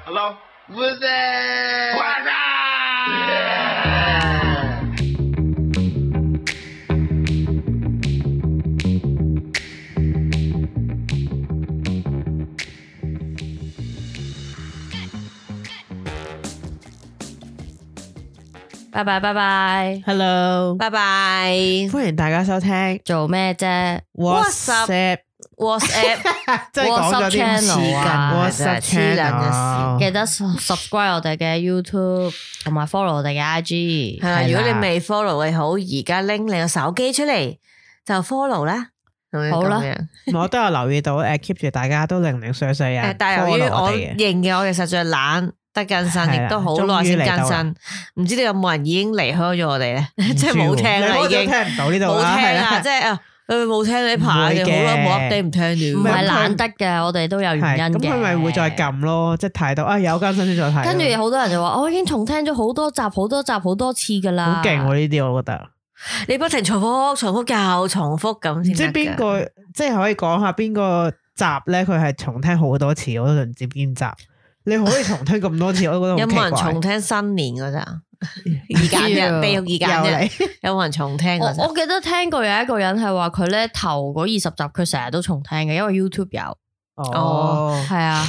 Hello? What's that? What's that? 拜拜拜拜 Hello， 拜拜。 歡迎大家收聽做咩啫 WhatsApp， WhatsApp 即係講咗啲 channel 啊 WhatsApp 黐撚嘅 channel， 記得 subscribe 我哋嘅 YouTube 同埋 follow 我哋嘅 IG 係啦， 係啦如果你未 follow 嘅好，而家拎你個手機出嚟就 follow 啦。 好啦咁樣我都有留意到keep 住大家都零零碎碎人但係由於 follow 我我哋嘅， 認嘅，我哋實在懶得更新， 係啦亦都好耐先終於嚟到啦更新。唔知道有冇人已經離開咗我哋咧？即係冇聽啦，已經你聽唔到呢度冇啦，係聽啦， 啦即係啊，冇聽呢排， 唔會嘅好耐冇 update 唔聽唔了。 係懶得嘅，我哋都有原係咁因嘅。 佢咪會再撳咯，即係睇到有更新先再睇咯。 跟住好多人就話：我已經重聽咗好多集、好多集、好多次噶啦。 好勁喎呢啲，我覺得。 你不停重複、重複又重複咁唔知先得㗎邊個，即係可以講下邊個集咧？佢係重聽好多次，我都唔知邊集。你可以重聽咁多次，我都覺得有冇人好奇怪。 重聽新年嗰陣？二揀一，秘獄二揀又一， 嚟有冇人重聽我嗰陣？ 記得聽過有一個人係話佢咧頭嗰20集佢成日都重聽嘅，因為 YouTube 有。 哦， 係啊，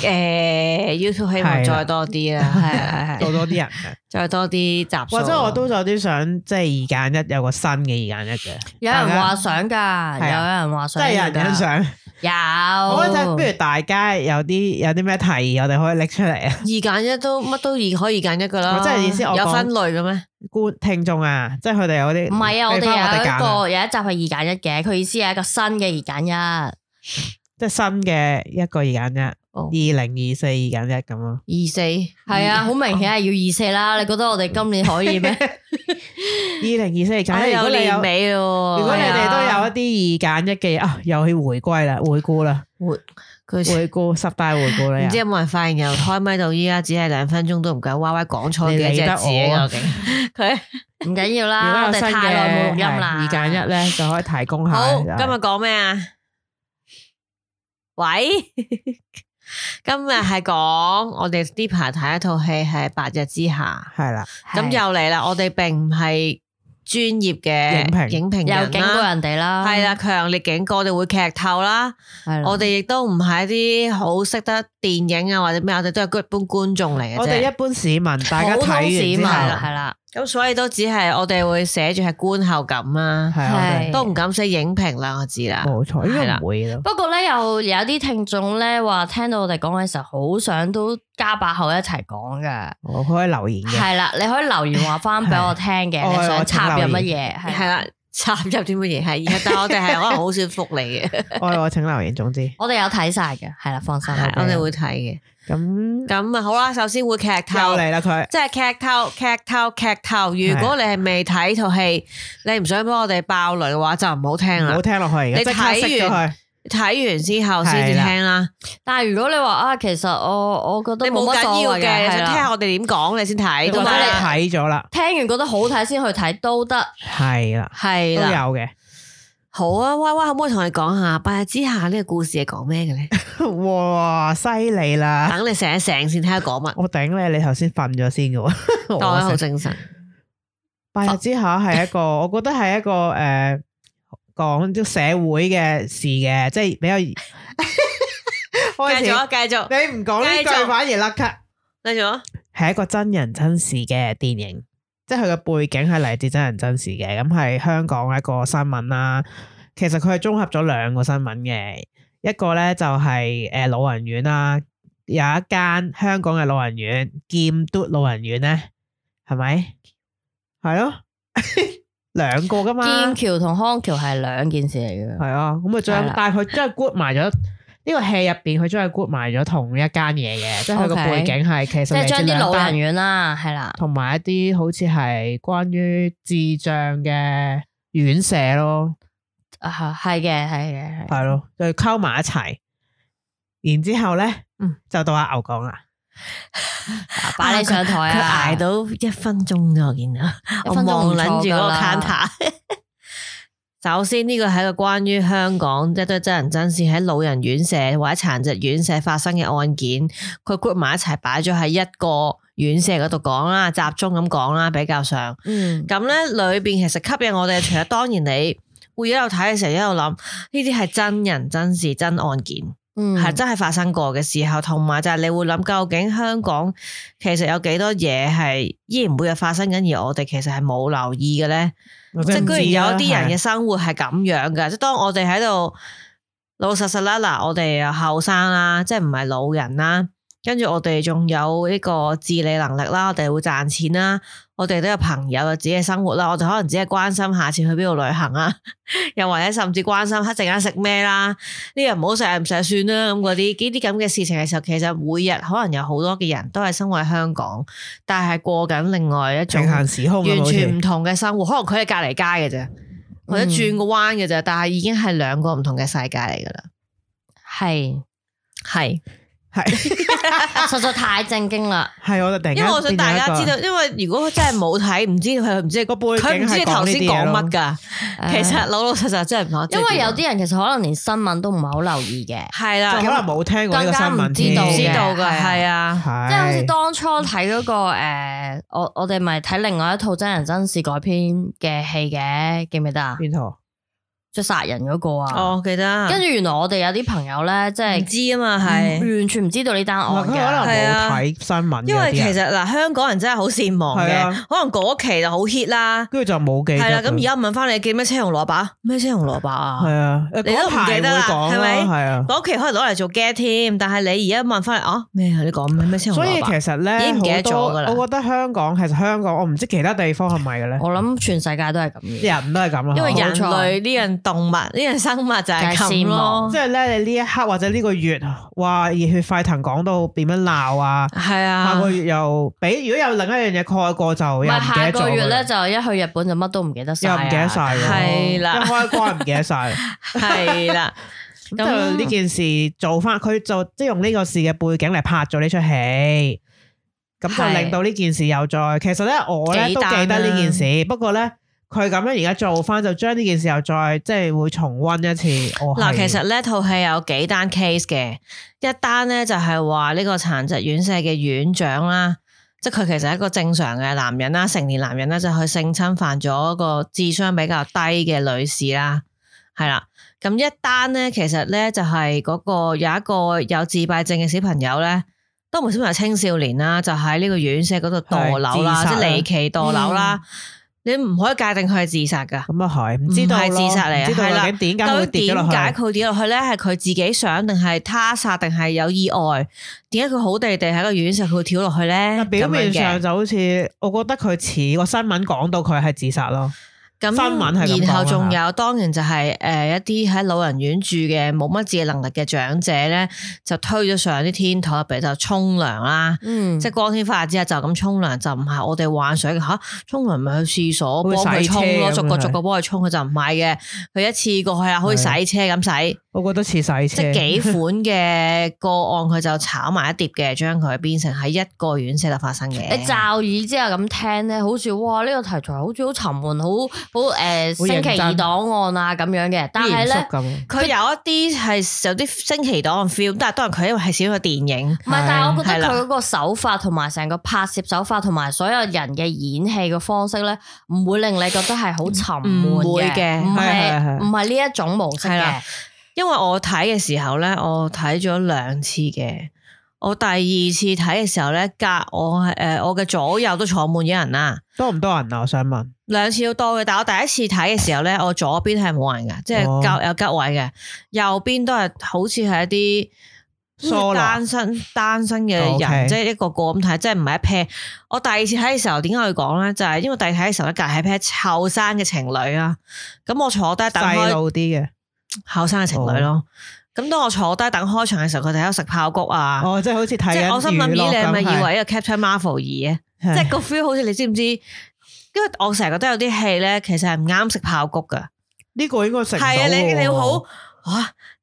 YouTube 希望再多啲啦，係多啲人嘅。 再多啲集數。 或者我都有啲想，即係2揀1有個新嘅2揀1嘅。 有人話想㗎，有係啊人話想， 即係有人欣賞。 有。 我覺得不如大家有啲咩提議，我哋可以拎出嚟啊！ 二揀一都乜都可以二揀一噶啦。 我真係意思我講有分類嘅咩？ 聽眾啊，即係佢哋有啲唔係啊，我哋有揀有一集係2揀1嘅，佢意思係一個新嘅2揀1。 即係新嘅一個2揀1， 哦 2024 2揀1咁咯。 24 係啊，好明顯係要24啦。你覺得我哋今年可以咩？ 2024 2揀1，如果有你有年，尾咯。 如果你哋都係啊有一啲2揀1嘅嘢啊，又去回歸啦，回顧啦， 佢回顧10大回顧啦。 唔知有冇人發現由開咪到依家只係2分鐘都唔夠，Y Y 講錯幾隻字你理得我啊究竟佢唔緊要如啦，我哋果有新太耐冇錄嘅音啦。 2揀1咧，就可以提供下。 好，今日講咩啊？喂，今日係講我哋呢排睇一套戲係《白日之下係啦，》， 咁又嚟啦。我哋並唔係專業嘅影評人有警告啦， 人哋啦， 係啦，強烈警告，我哋會劇透啦。 係啦， 我哋亦都唔係一啲好識得電影啊或者咩，我哋都係一般觀眾嚟嘅啫。 我哋一般市民，大家普通市民睇完之後， 係啦， 咁所以都只係我哋會寫住係觀後感啦， 係我哋係都唔敢寫影評啦，我知啦。 冇錯，應該係啦唔會咯。 不過咧，有啲聽眾咧話聽到我哋講嘅時候，好想都加把口一齊講噶。 我可以留言嘅。 係啦，你可以留言話翻俾我聽嘅， 係你想插入乜我嘢？ 係啦，插入啲乜嘢係，但係我哋係可能好少覆你嘅， 我請留言，總之我哋有睇晒嘅，係啦，放心。 係我哋會睇嘅。 咁咁啊好啦，首先會劇又透， 嚟啦佢。 即係劇透。如果你係未睇套戲，你唔想幫我哋爆雷嘅話，就唔好聽啦唔好。聽落去，而家你即刻熄咗睇完佢。 睇完之後先至聽啦。 但係如果你話啊，其實我覺得你冇乜所緊要嘅， 謂嘅，係想聽下啦， 我哋點講，你先睇都或者你得。 睇咗啦， 聽完覺得好睇先去睇都得。 係啦，都有係啦， 嘅。 好啊，喂，可唔可以同你講下《白日之下》呢個故事係講咩嘅咧？ 哇，犀利啦！ 等你醒一醒先，睇下講乜。 我頂你頭先瞓咗先嘅喎。 當我好精神。 白日之下係一個，我覺得係一個講啲社會嘅事嘅，即係比較開始。 繼續啊，繼續， 你唔講呢繼續句反而甩咳。 繼續啊。 係一個真人真事嘅電影，即係佢嘅背景係嚟自真人真事嘅，咁係香港一個新聞啦。其實佢係綜合咗2個新聞嘅，一個咧就係老人院啦，有一間香港嘅老人院劍嘟老人院咧，係咪？係咯，兩個噶嘛。 劍橋同康橋係兩件事嚟嘅。 係啊，咁啊係啦但係佢將佢 group 埋咗呢個戲入邊，佢將佢 group 埋咗同一間嘢嘅，即係佢個 OK 背景係其實即係將啲嚟自兩單老人院啦，係啦， 同埋一啲好似係關於智障嘅院舍咯， 啊係嘅，係嘅，係。 係咯，就溝埋一齊。然之後咧，就到阿牛講啦， 擺你上台佢啊！ 捱到1分鐘咋，我見到，我 1分鐘唔望撚住嗰個錯㗎啦 counter。 首先呢個係一個關於香港即係都係真人真事喺老人院舍或者殘疾院舍發生嘅案件，佢 group 埋一齊擺咗喺一個院舍嗰度講啦，集中咁講啦，比較上。咁咧裏邊其實吸引我哋，除咗當然你會一路睇嘅時候一路諗，呢啲係真人真事真案件，係真係發生過嘅時候，同埋就係你會諗究竟香港其實有幾多嘢係依然每日發生緊，而我哋其實係冇留意嘅咧。即係居然有啲人嘅生活係咁樣嘅，即係當我哋喺度老老實實啦，嗱我哋又後生啦，即係唔係老人啦，跟住我哋仲有呢個自理能力啦，我哋會賺錢啦，我哋都有朋友有自己嘅生活啦，我哋可能只係關心下次去邊度旅行啊，又或者甚至關心一陣間食咩啦，呢樣唔好食唔食算啦，咁嗰啲咁嘅事情嘅時候，其實每日可能有好多嘅人都係生活喺香港，但係過緊另外一種平行時空完全唔同嘅生活，可能佢係隔籬街嘅啫，或者轉個彎嘅啫，但係已經係兩個唔同嘅世界嚟噶啦， 係。實在太正經啦， 係我就突然間， 因為我想大家知道，因為如果佢真係冇睇，唔知佢唔知個背景，佢唔知頭先講乜噶。其實老老實實真係唔講， 因為有啲人其實可能連新聞都唔係好留意嘅， 係啦， 可能冇聽過呢個新聞， 更加唔知道嘅， 係啊， 即係好似當初睇嗰個我哋咪睇另外一套真人真事改編嘅戲嘅，記唔記得啊？ 邊套？ 即係殺人嗰個啊！ 哦，記得。 跟住原來我哋有啲朋友咧，即係唔知啊嘛，係完全唔知道呢單案嘅， 可能冇睇新聞。 因為其實嗱，香港人真係好善忘嘅，可能嗰期就好 hit 啦， 跟住就冇記得。 係啦，咁而家問翻你記咩青紅蘿蔔？咩青紅蘿蔔啊？ 係啊， 你都唔記得啦，係咪？ 係啊， 嗰期可能攞嚟做 get 添，但係你而家問翻嚟啊咩？你講咩青紅蘿蔔？ 所以其實咧， 已經唔記得咗噶啦。 我覺得香港我唔知其他地方係咪嘅咧。 我諗全世界都係咁嘅， 人都係咁啦。 因為人類呢樣動物呢樣生物就係咁咯， 即係咧，你呢一刻或者呢個月，哇，熱血沸騰講到點樣鬧啊， 係啊， 下個月又俾如果有另一樣嘢蓋過就又唔記得咗。 下個月咧就一去日本就乜都唔記得晒， 又唔記得晒， 係啦， 一開關唔記得晒， 係啦。 咁就呢件事做翻，佢就即係用呢個事嘅背景嚟拍咗呢出戲，咁就令到呢件事又再，其實咧我咧都記得呢件事，不過咧。佢咁樣而家做翻，就將呢件事又再即係會重溫一次。 嗱，其實呢套戲有幾單 case 嘅，一單咧就係話呢個殘疾院舍嘅院長啦，即係佢其實係一個正常嘅男人啦，成年男人咧就去性侵犯咗一個智商比較低嘅女士啦，係啦。咁一單咧，其實咧就係嗰個有一個有自閉症嘅小朋友咧，都唔係小朋友，青少年啦，就喺呢個院舍嗰度墮樓啦，即係離奇墮樓啦。你唔可以界定佢係自殺噶， 咁啊係，唔知道係自殺嚟，係啦。 點解佢跌落去？ 點解佢跌落去咧？係佢自己想，定係他殺，定係有意外？點解佢好地地喺個院舍佢會跳落去咧？ 表面上就好似，我覺得佢似個新聞講到佢係自殺咯。 咁新聞係咁講， 然後仲有當然就係一啲喺老人院住嘅冇乜自理能力嘅長者咧，就推咗上啲天台入邊就沖涼啦，即係光天化日之下就咁沖涼，就唔係我哋幻想嘅吓，沖涼咪去廁所幫佢沖咯，逐個幫佢沖，佢就唔係嘅，佢一次過去啊，好似洗車咁洗。 我覺得似洗車， 即係幾款嘅個案，佢就炒埋一碟嘅，將佢變成喺一個院舍度發生嘅。 你驟耳之後咁聽咧，好似哇呢個題材好似好沉悶，好星期二檔案啊咁樣嘅。但係咧， 佢有一啲係有啲星期檔案 feel，但係當然佢因為係少咗電影， 唔係，但係我覺得佢嗰個手法同埋成個拍攝手法同埋所有人嘅演戲嘅方式咧，唔會令你覺得係好沉悶嘅，唔係呢一種模式嘅。 因為我睇嘅時候咧，我睇咗2次嘅。我第二次睇嘅時候咧，我嘅左右都坐滿咗人啦。 多唔多人啊？我想問。 2次都多嘅，但係我第一次睇嘅時候咧，我左邊係冇人嘅，即係有吉位嘅，右邊都係好似係一啲單身嘅人，即係一個個咁睇，即係唔係一 pair。我第二次睇嘅時候，點解要講咧？就係因為第二次睇嘅時候咧，隔係一 pair 後生嘅情侶啊。咁我坐低等開細路啲嘅。 後生嘅情侶咯，咁當我坐低等開場嘅時候，佢哋喺度食爆谷啊！ 哦，即係好似睇， 即係我心諗，咦，你係咪以為一個 Captain Marvel 二嘅？即係個 feel 好似你知唔知？因為我成日覺得有啲戲咧，其實係唔啱食爆谷噶。 呢個應該食到。 係啊，你好哇！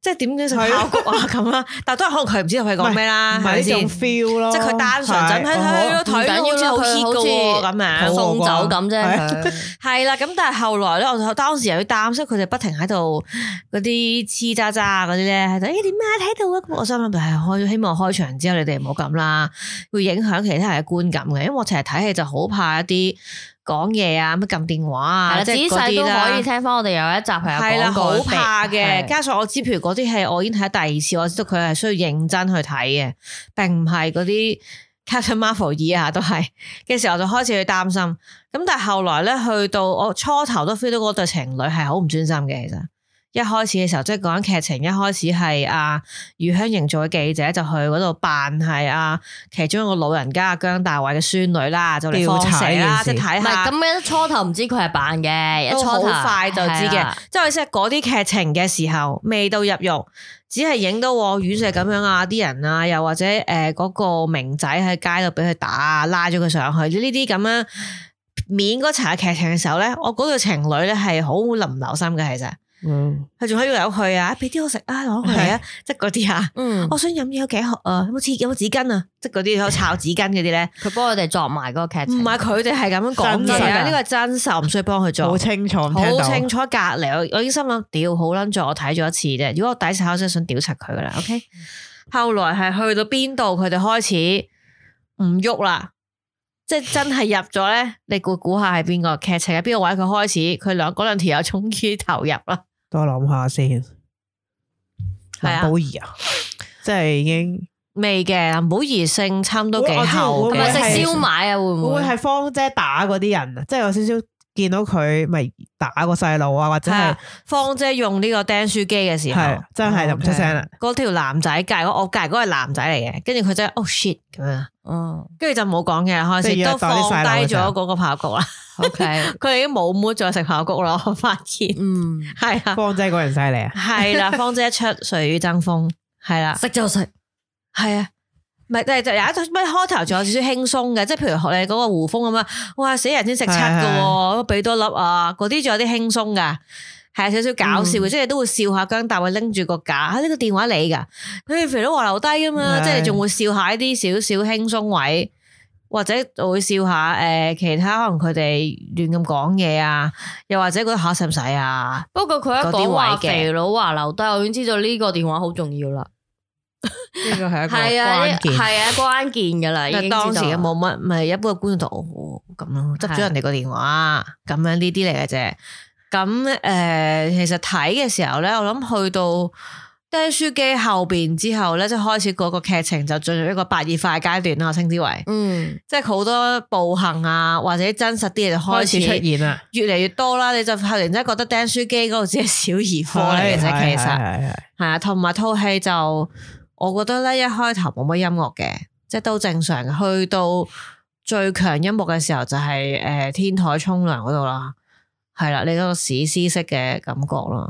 即係點樣食爆谷啊咁啦，但係都係可能佢唔知道佢講咩啦， 唔係呢種 feel 咯， 即係佢單純就睇睇好似好 hit 噶喎咁樣， 送酒咁啫。 係啦，咁但係後來咧，我當時又要擔心佢哋不停喺度嗰啲黐渣渣嗰啲咧，喺度點啊睇到啊，我心諗係希望開場之後你哋唔好咁啦，會影響其他人嘅觀感嘅，因為我成日睇戲就好怕一啲。講嘢啊，乜撳電話啊， 即係仔細都可以聽翻。我哋有一集係有講過， 好怕嘅。加上我知，譬如嗰啲戲，我已經睇第二次，我知道佢係需要認真去睇嘅，並唔係嗰啲 Captain Marvel 以下都係嘅時候，就開始去擔心。咁但係後來咧，去到我初頭都 feel 到嗰對情侶係好唔專心嘅，其實。一開始嘅時候，即係講緊劇情，一開始係阿余香凝做嘅記者就去嗰度扮係其中一個老人家姜大衛嘅孫女啦，就嚟放蛇啦，即係睇下。唔係咁樣初頭唔知佢係扮嘅， 都好快就知嘅。即係即係嗰啲劇情嘅時候，未到入獄，只係影到院舍咁樣啊，啲人啊，又或者嗰個明仔喺街度俾佢打啊，拉咗佢上去，呢啲咁樣面嗰層嘅劇情嘅時候咧，我嗰對情侶咧係好唔留心嘅，其實。佢仲喺度有佢啊，俾啲我食啊，攞佢嚟啊，即係嗰啲啊。我想飲嘢有幾盒啊，有冇紙巾啊？即係嗰啲有炒紙巾嗰啲咧。 佢幫我哋作埋嗰個劇情。 唔係佢哋係咁樣講嘢啊，呢個係真實，唔需要幫佢做。 好清楚， 好清楚。隔籬我已經心諗，屌好撚咗，我睇咗一次啫。如果我抵晒，我真係想屌柒佢噶啦。OK，後來係去到邊度，佢哋開始唔喐啦，即係真係入咗咧。你估下係邊個劇情喺邊個位？佢開始，佢嗰兩條友終於投入啦。 多諗下先，林保怡啊，即係已經未嘅。林保怡性侵都幾後嘅， 食燒賣啊，會唔會係芳姐打嗰啲人啊？即係有少少見到佢咪打個細路啊，或者係芳姐用呢個釘書機嘅時候， 真係就唔出聲啦。 嗰條男仔隔我隔嗰個係男仔嚟嘅，跟住佢真係oh shit 咁樣，跟住就冇講嘅，開始都放低咗嗰個爆谷啦。OK， 佢哋已經冇 mood再食爆谷啦。我發現，係啊， 芳姐嗰人犀利啊， 係啦，芳姐一出誰與爭鋒，係啦， 食就食， 係啊。唔係，但係就有一咩開頭仲有少少輕鬆嘅，即係譬如學你嗰個胡楓咁啊，哇死人先食七嘅，俾多粒啊，嗰啲仲有啲輕鬆噶，係少少搞笑嘅，即係都會笑下姜大衛拎住個架，呢個電話你噶，佢肥佬話留低噶嘛，即係你仲會笑下一啲少少輕鬆位，或者會笑下其他可能佢哋亂咁講嘢啊，又或者覺得吓使唔使啊？ 不過佢一講話肥佬話留低，我已經知道呢個電話好重要啦。 呢個係一個關鍵， 係啊，關鍵噶啦。 但當時嘅冇乜，咪一般嘅觀眾就咁咯，執咗人哋個電話，咁樣呢啲嚟嘅啫。咁其實睇嘅時候咧，我諗去到釘書機後邊之後咧，即係開始嗰個劇情就進入一個白熱化階段啦，我稱之為，即係好多暴行啊，或者真實啲嘢就開始出現啦，越嚟越多啦。你就突然間覺得釘書機嗰度只係小兒科嚟嘅啫，其實係啊，同埋套戲就。我覺得咧一開頭冇乜音樂嘅，即係都正常嘅。去到最強音樂嘅時候就係天台沖涼嗰度啦，係啦，你嗰個史詩式嘅感覺啦。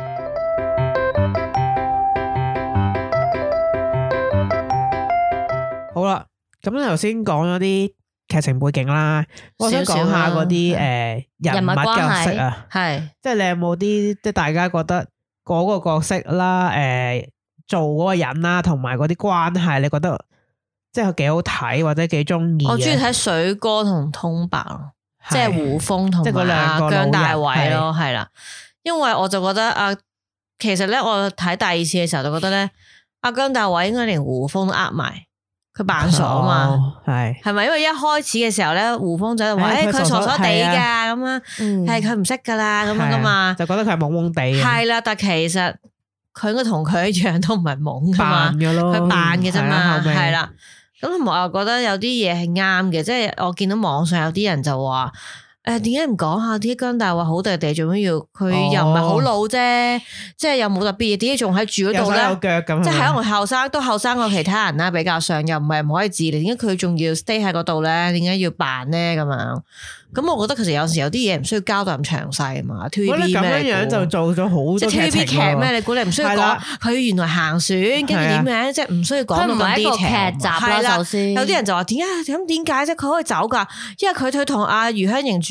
好啦，咁頭先講咗啲劇情背景啦，我想講下嗰啲人物角色啊，係即係你有冇啲即係大家覺得嗰個角色啦，做嗰個人啦，同埋嗰啲關係，你覺得即係幾好睇或者幾中意？我中意睇水哥同通白咯，即係胡楓同埋姜大衛咯，係啦。因為我就覺得其實咧我睇第二次嘅時候就覺得咧，姜大衛應該連胡楓都呃埋，佢扮傻啊嘛，係咪？因為一開始嘅時候咧，胡楓就話佢傻傻地噶咁啊，係佢唔識噶啦咁樣噶嘛，就覺得佢係懵懵地。係啦，但其實。佢應該同佢一樣都唔係懵噶嘛，佢扮嘅啫嘛，係啦。咁同埋我又覺得有啲嘢係啱嘅，即係我見到網上有啲人就話，點解唔講下啲姜大衛好地地做咩要？佢又唔係好老啫，即係又冇特別嘢，點解仲喺住嗰度咧？有手有腳咁，即係喺我後生都後生過其他人啦，比較上又唔係唔可以自理，點解佢仲要 stay 喺嗰度咧？點解要扮咧？咁樣？咁我覺得其實有時有啲嘢唔需要交代咁詳細啊嘛 TVB 咩？咁樣就做咗好多即係 TVB 劇咩？你估你唔需要講佢原來行船跟住點樣？即係唔需要講咁多 detail。劇集啦，首先有啲人就話點解啫？佢可以走噶？因為佢同阿余香凝住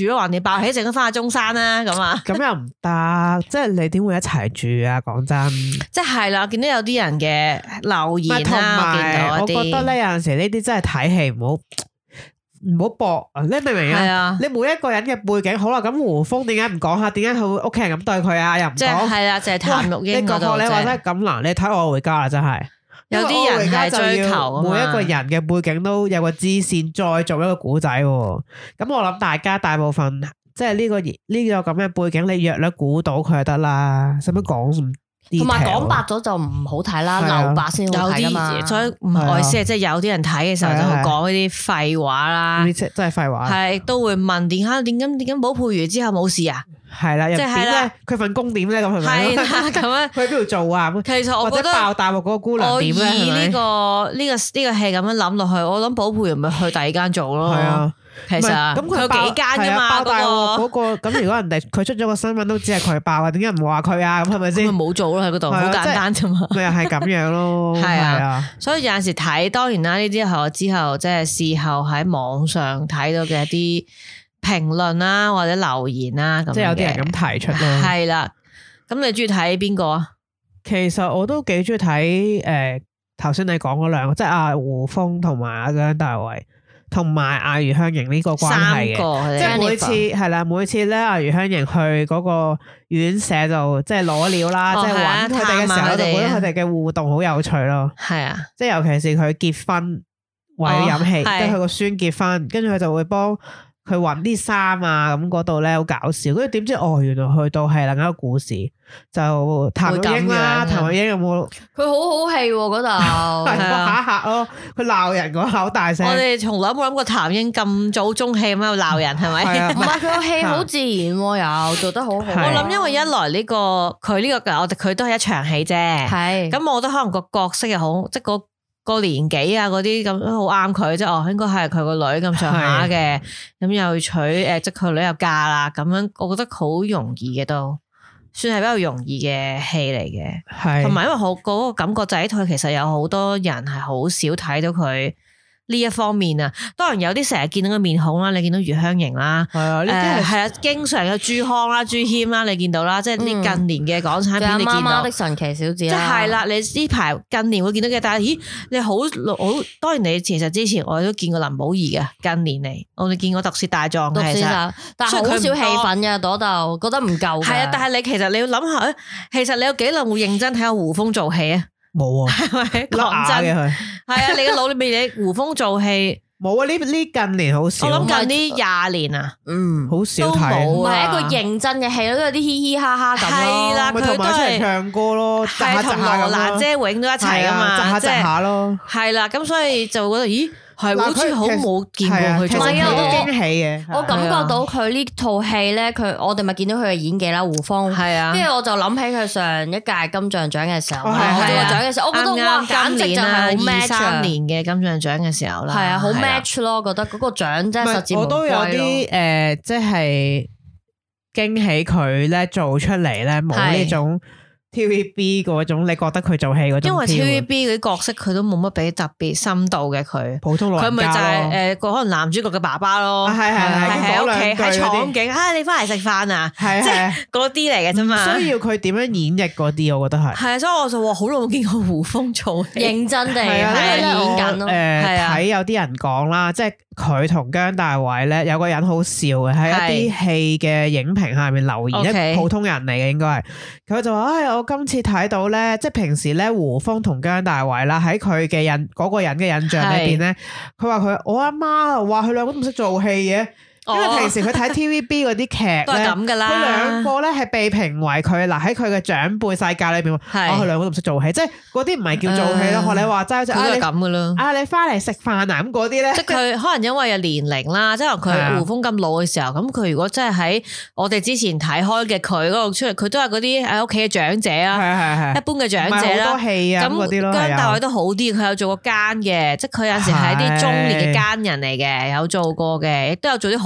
住咯，還你爆起整咗翻去中山啦咁啊？ 咁又唔得，即係你點會一齊住啊？講真， 即係啦，見到有啲人嘅留言啦， 我覺得咧有陣時呢啲真係睇戲唔好搏啊！你明唔明啊？你每一個人嘅背景好啦，咁胡楓點解唔講下？點解佢屋企人咁對佢啊？又唔講係啦，就係譚玉英嗰度。 你話真係咁難，你睇我回家啦，真係。 有啲人係追求每一個人嘅背景都有個支線，再做一個古仔。咁我諗大家大部分即係呢個咁嘅背景，你約略估到佢就得啦。使乜講？ 同埋講白咗就唔好睇啦，留白先好睇噶嘛。 所以唔好意思，即係有啲人睇嘅時候就會講呢啲廢話啦。 真係廢話。 係都會問點解寶佩如之後冇事啊？ 係啦，即係咧，佢份工點咧？咁係咪？ 係啦，咁樣佢喺邊度做啊？ 其實我覺得爆大鑊嗰個姑娘點咧？ 我以呢個戲咁樣諗落去，我諗寶佩如咪去第二間做咯。係啊。其實咁佢有幾間噶嘛？ 爆大鑊嗰個咁，如果人哋佢出咗個新聞都知係佢爆啊，點解唔話佢啊？咁係咪先？ 咪冇做咯喺嗰度，好簡單啫嘛。 咪又係咁樣咯。係啊， 所以有陣時睇，當然啦，呢啲係我之後即係事後喺網上睇到嘅一啲評論啦，或者留言啦，咁即係有啲人咁提出咯。 係啦，咁你中意睇邊個啊？ 其實我都幾中意睇頭先你講嗰兩個，即係阿胡楓同埋阿姜大衛。同埋阿余香凝呢個關係嘅，即係每次係啦，每次咧阿余香凝去嗰個院舍就即係攞料啦，即係揾佢哋嘅時候，就覺得佢哋嘅互動好有趣咯。 係啊， 即係尤其是佢結婚為咗飲氣，跟住佢個孫結婚，跟住佢就會幫佢揾啲衫啊，咁嗰度咧好搞笑。跟住點知原來去到係另一個故事，就譚玉英啦。譚玉英有冇？ 佢好好戲嗰度， 係嚇嚇咯。佢鬧人嗰口大聲。 我哋從來冇諗過譚英咁早中戲咁喺度鬧人，係咪？ 唔係佢個戲好自然，又做得好好。 我諗因為一來呢個佢呢個佢都係一場戲啫。係咁，我覺得可能個角色又好，即係個年紀啊，嗰啲咁都好啱佢，即係應該係佢個女咁上下嘅，咁又娶即係佢女又嫁啦，咁樣我覺得好容易嘅，都算係比較容易嘅戲嚟嘅。係，同埋因為嗰個感覺就係佢其實有好多人係好少睇到佢呢一方面啊。當然有啲成日見到個面孔啦，你見到余香凝啦，係啊，係啊，經常有朱康啦、朱謙啦，你見到啦，即係呢近年嘅港產片你見到。 媽媽的神奇小子，即係啦，你呢排近年會見到嘅，但係咦，你好，當然你其實之前我哋都見過林保怡嘅，近年嚟我哋見過《毒舌大狀》嘅， 但係好少戲份嘅嗰度，覺得唔夠。 係啊，但係你其實你要諗下，其實你有幾耐會認真睇下胡楓做戲啊？ 冇啊， 係咪講真？係啊，你嘅腦裏面你胡楓做戲冇啊？呢近年好少， 我諗近呢20年啊， 好少睇， 唔係一個認真嘅戲咯，都有啲嘻嘻哈哈咁咯。 係啦，佢都係唱歌咯， 係同羅蘭姐永都一齊噶嘛， 即係下咯， 係啦，咁所以就覺得咦。係好似好冇見過佢做戲， 都驚喜嘅。 我感覺到佢呢套戲咧，我哋咪見到佢嘅演技啦，胡楓。係啊，跟住我就諗起佢上一屆金像獎嘅時候，我做獎嘅時候，我覺得哇，簡直就係好 match。23年嘅金像獎嘅時候啦，係啊，好 match 咯，覺得嗰個獎真係實至名歸咯。我都有啲即係驚喜佢咧做出嚟咧，冇呢種。TVB 嗰種，你覺得佢做戲嗰種？因為 TVB 嗰啲角色佢都冇乜俾特別深度嘅，佢普通老人家咯。佢咪就係可能男主角嘅爸爸咯。係喺屋企喺廠景，你翻嚟食飯啊？即係嗰啲嚟嘅啫嘛。 需要佢點樣演繹嗰啲，我覺得係。 係啊，所以我就話好耐冇見過胡楓做戲， 認真地演緊咯。 睇有啲人講啦，即係佢同姜大衛咧有個人好笑嘅，喺一啲戲嘅影評下面留言，一普通人嚟嘅應該係，佢就話我今次睇到咧，即係平時咧胡楓同姜大衛啦，喺佢嘅嗰個人嘅印象裏邊咧，佢話我阿媽話佢兩個都唔識做戲嘅。因為平時佢睇 TVB 嗰啲劇咧， 都係咁噶啦。 佢兩個咧係被評為佢嗱喺佢嘅長輩世界裏邊，佢兩個都唔識做戲，即係嗰啲唔係叫做戲咯。學你話齋就係咁噶啦。 你翻嚟食飯啊咁嗰啲咧， 即係佢可能因為有年齡啦，即係佢胡楓咁老嘅時候，咁佢如果真係喺我哋之前睇開嘅佢嗰度出嚟，佢都係嗰啲喺屋企嘅長者啊，一般嘅長者啦。好多戲啊，咁姜大衛都好啲，佢有做過奸嘅，即係佢有陣時係啲中年嘅奸人嚟嘅，有做過嘅，亦都有做啲好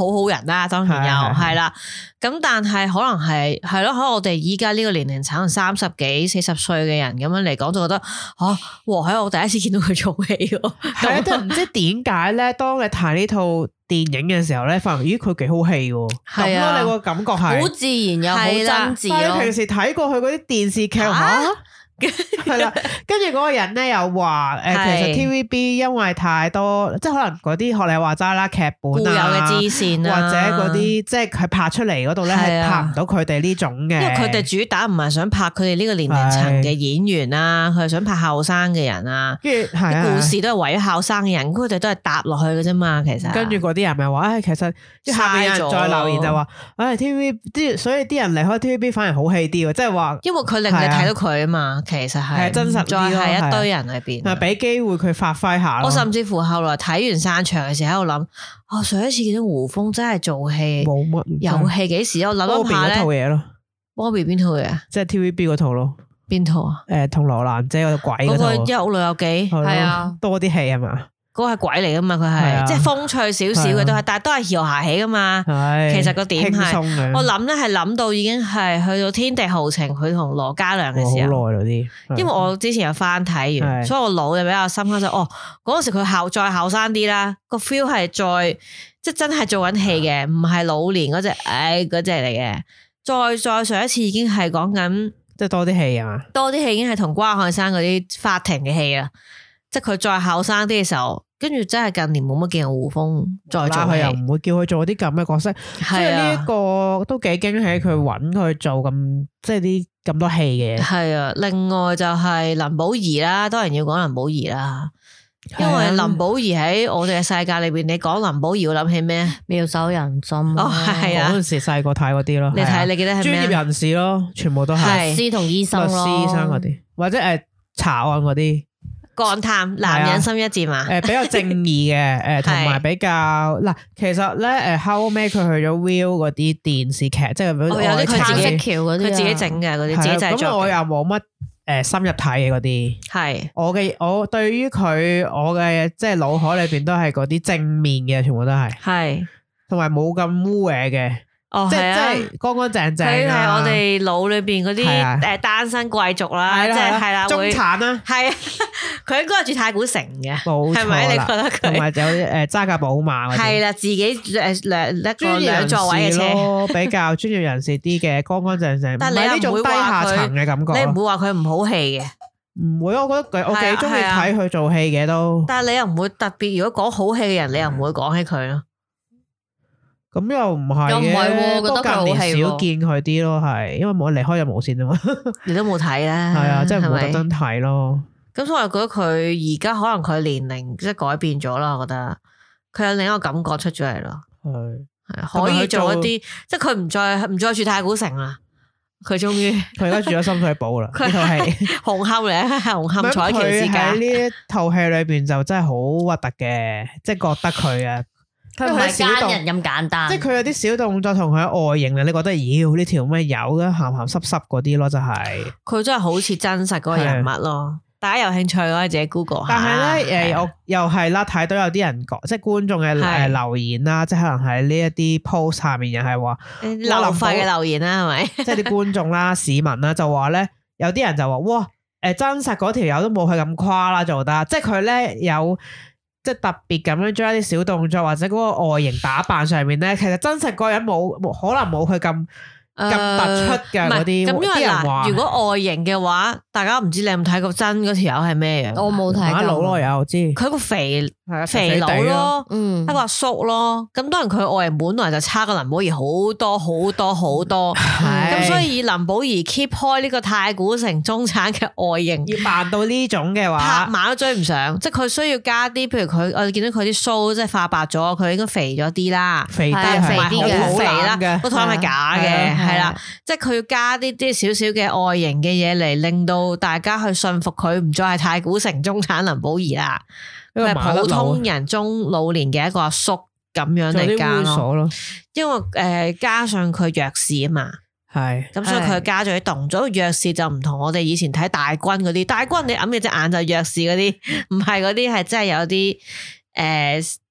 好好人啦，當然有係啦。咁但係可能係咯，可能我哋依家呢個年齡層30幾40歲嘅人咁樣嚟講，就覺得喺我第一次見到佢做戲喎。 係都唔知點解咧，當你睇呢套電影嘅時候咧，發現咦佢幾好戲喎，咁咯，你個感覺係好自然又好真摯咯。 但係你平時睇過佢嗰啲電視劇係啦，跟住嗰個人咧又話其實 TVB 因為太多，即係可能嗰啲學你話齋啦，劇本固有嘅支線或者嗰啲即係佢拍出嚟嗰度咧係拍唔到佢哋呢種嘅，因為佢哋主打唔係想拍佢哋呢個年齡層嘅演員啊，佢係想拍後生嘅人啊，跟住啲故事都係圍繞後生嘅人，佢哋都係搭落去嘅啫嘛，其實。跟住嗰啲人咪話，其實即係下面有人再留言就話，TVB 所以啲人離開 TVB 反而好戲啲喎，即係話因為佢令你睇到佢啊嘛。其實係真實，再係一堆人裏邊，俾機會佢發揮下。我甚至乎後來睇完散場嘅時候喺度諗，上一次見到胡楓真係做戲冇乜有戲幾時？我諗下咧，Bobby 嗰套嘢咯，Bobby 邊套嘢啊？即係 TVB 嗰套咯。邊套啊？同羅蘭姐嗰個鬼嗰套，嗰個一屋老友記係啊，多啲戲係嘛？嗰個係鬼嚟噶嘛？佢係即係風趣少少嘅都係，但係都係兒童戲噶嘛。其實個點係，我諗咧係諗到已經係去到天地豪情，佢同羅嘉良嘅時候。好耐嗰啲，因為我之前有翻睇完，所以我腦就比較深刻就嗰陣時佢再後生啲啦，個 feel 係再即係真係做緊戲嘅，唔係老年嗰隻嗰隻嚟嘅。再上一次已經係講緊即係多啲戲啊嘛，多啲戲已經係同關漢生嗰啲法庭嘅戲啦。即係佢再後生啲嘅時候，跟住真係近年冇乜見過胡楓再做戲，佢又唔會叫佢做啲咁嘅角色，所以呢一個都幾驚喜，佢揾佢做咁即係啲咁多戲嘅。係啊，另外就係林保怡啦，當然要講林保怡啦，因為林保怡喺我哋嘅世界裏邊，你講林保怡會諗起咩？妙手仁心哦，係啊，嗰陣時細個睇嗰啲咯，你睇你記得係咩？專業人士咯，全部都係律師同醫生咯，律師醫生嗰啲，或者查案嗰啲。幹探男人心一戰嘛，比較正義嘅，同埋比較嗱，其實咧，後尾佢去咗 Viu 嗰啲電視劇，即係有啲佢自己橋嗰啲，佢自己整嘅嗰啲自己製作。咁我又冇乜深入睇嘅嗰啲，係我對於佢我嘅即係腦海裏邊都係嗰啲正面嘅，全部都係，同埋冇咁污穢嘅。即係乾乾淨淨，佢係我哋腦裏邊嗰啲單身貴族啦，即係係啦，中產啦，係佢應該係住太古城嘅，係咪？你覺得佢同埋有啲揸架寶馬嗰啲，係啦，自己兩座位嘅車，比較專業人士啲嘅，乾乾淨淨，但係你呢種低下層嘅感覺，你唔會話佢唔好戲嘅，唔會，我覺得我幾中意睇佢做戲嘅都，但係你又唔會特別，如果講好戲嘅人，你又唔會講起佢咯。咁又唔係嘅，都近年少見佢啲咯，係因為冇離開有無線啊嘛，你都冇睇啦，係啊，即係冇特登睇咯。咁所以我覺得佢而家可能佢年齡即係改變咗啦，我覺得佢有另一個感覺出咗嚟咯，係可以做一啲，即係佢唔再住太古城啦，佢終於佢而家住咗深水埗啦，呢套戲紅磡嚟，係紅磡彩橋之家。喺呢一套戲裏邊就真係好核突嘅，即係覺得佢啊。佢唔係奸人咁簡單，即係佢有啲小動作同佢外形咧，你覺得妖呢條咩有嘅鹹鹹濕濕嗰啲咯，就係佢真係好似真實嗰個人物咯。大家有興趣可以自己 Google 下。但係咧，我又係啦，睇到有啲人講，即係觀眾嘅留言啦，即係可能喺呢一啲 post 下面又係話流費嘅留言啦，係咪？即係啲觀眾啦、市民啦，就話咧，有啲人就話哇，真實嗰條友都冇佢咁誇啦，做得，即係佢咧有。即係特別咁樣將一啲小動作或者嗰個外形打扮上面咧，其實真實嗰個人可能冇佢咁突出嘅嗰啲。咁因為嗱，如果外形嘅話，大家唔知你有冇睇過真嗰條友係咩樣？我冇睇過。老咯有，我知。佢個肥佬咯，一個阿叔咯。咁當然佢外形本來就差過林保怡好多好多好多。咁所以林保怡 keep 開呢個太古城中產嘅外形，要扮到呢種嘅話，拍馬都追唔上。即係佢需要加啲，譬如佢我哋見到佢啲鬚即係化白咗，佢應該肥咗啲啦，肥啲好肥啦，個肚腩係假嘅，係啦。即係佢要加啲少少嘅外形嘅嘢嚟，令到大家去信服佢唔再係太古城中產林保怡啦。佢係普通人中老年嘅一個阿叔咁樣嚟加咯，因為加上佢弱視啊嘛，係咁所以佢加咗啲動作。弱視就唔同我哋以前睇大軍嗰啲，大軍你揞住隻眼就弱視嗰啲，唔係嗰啲係真係有啲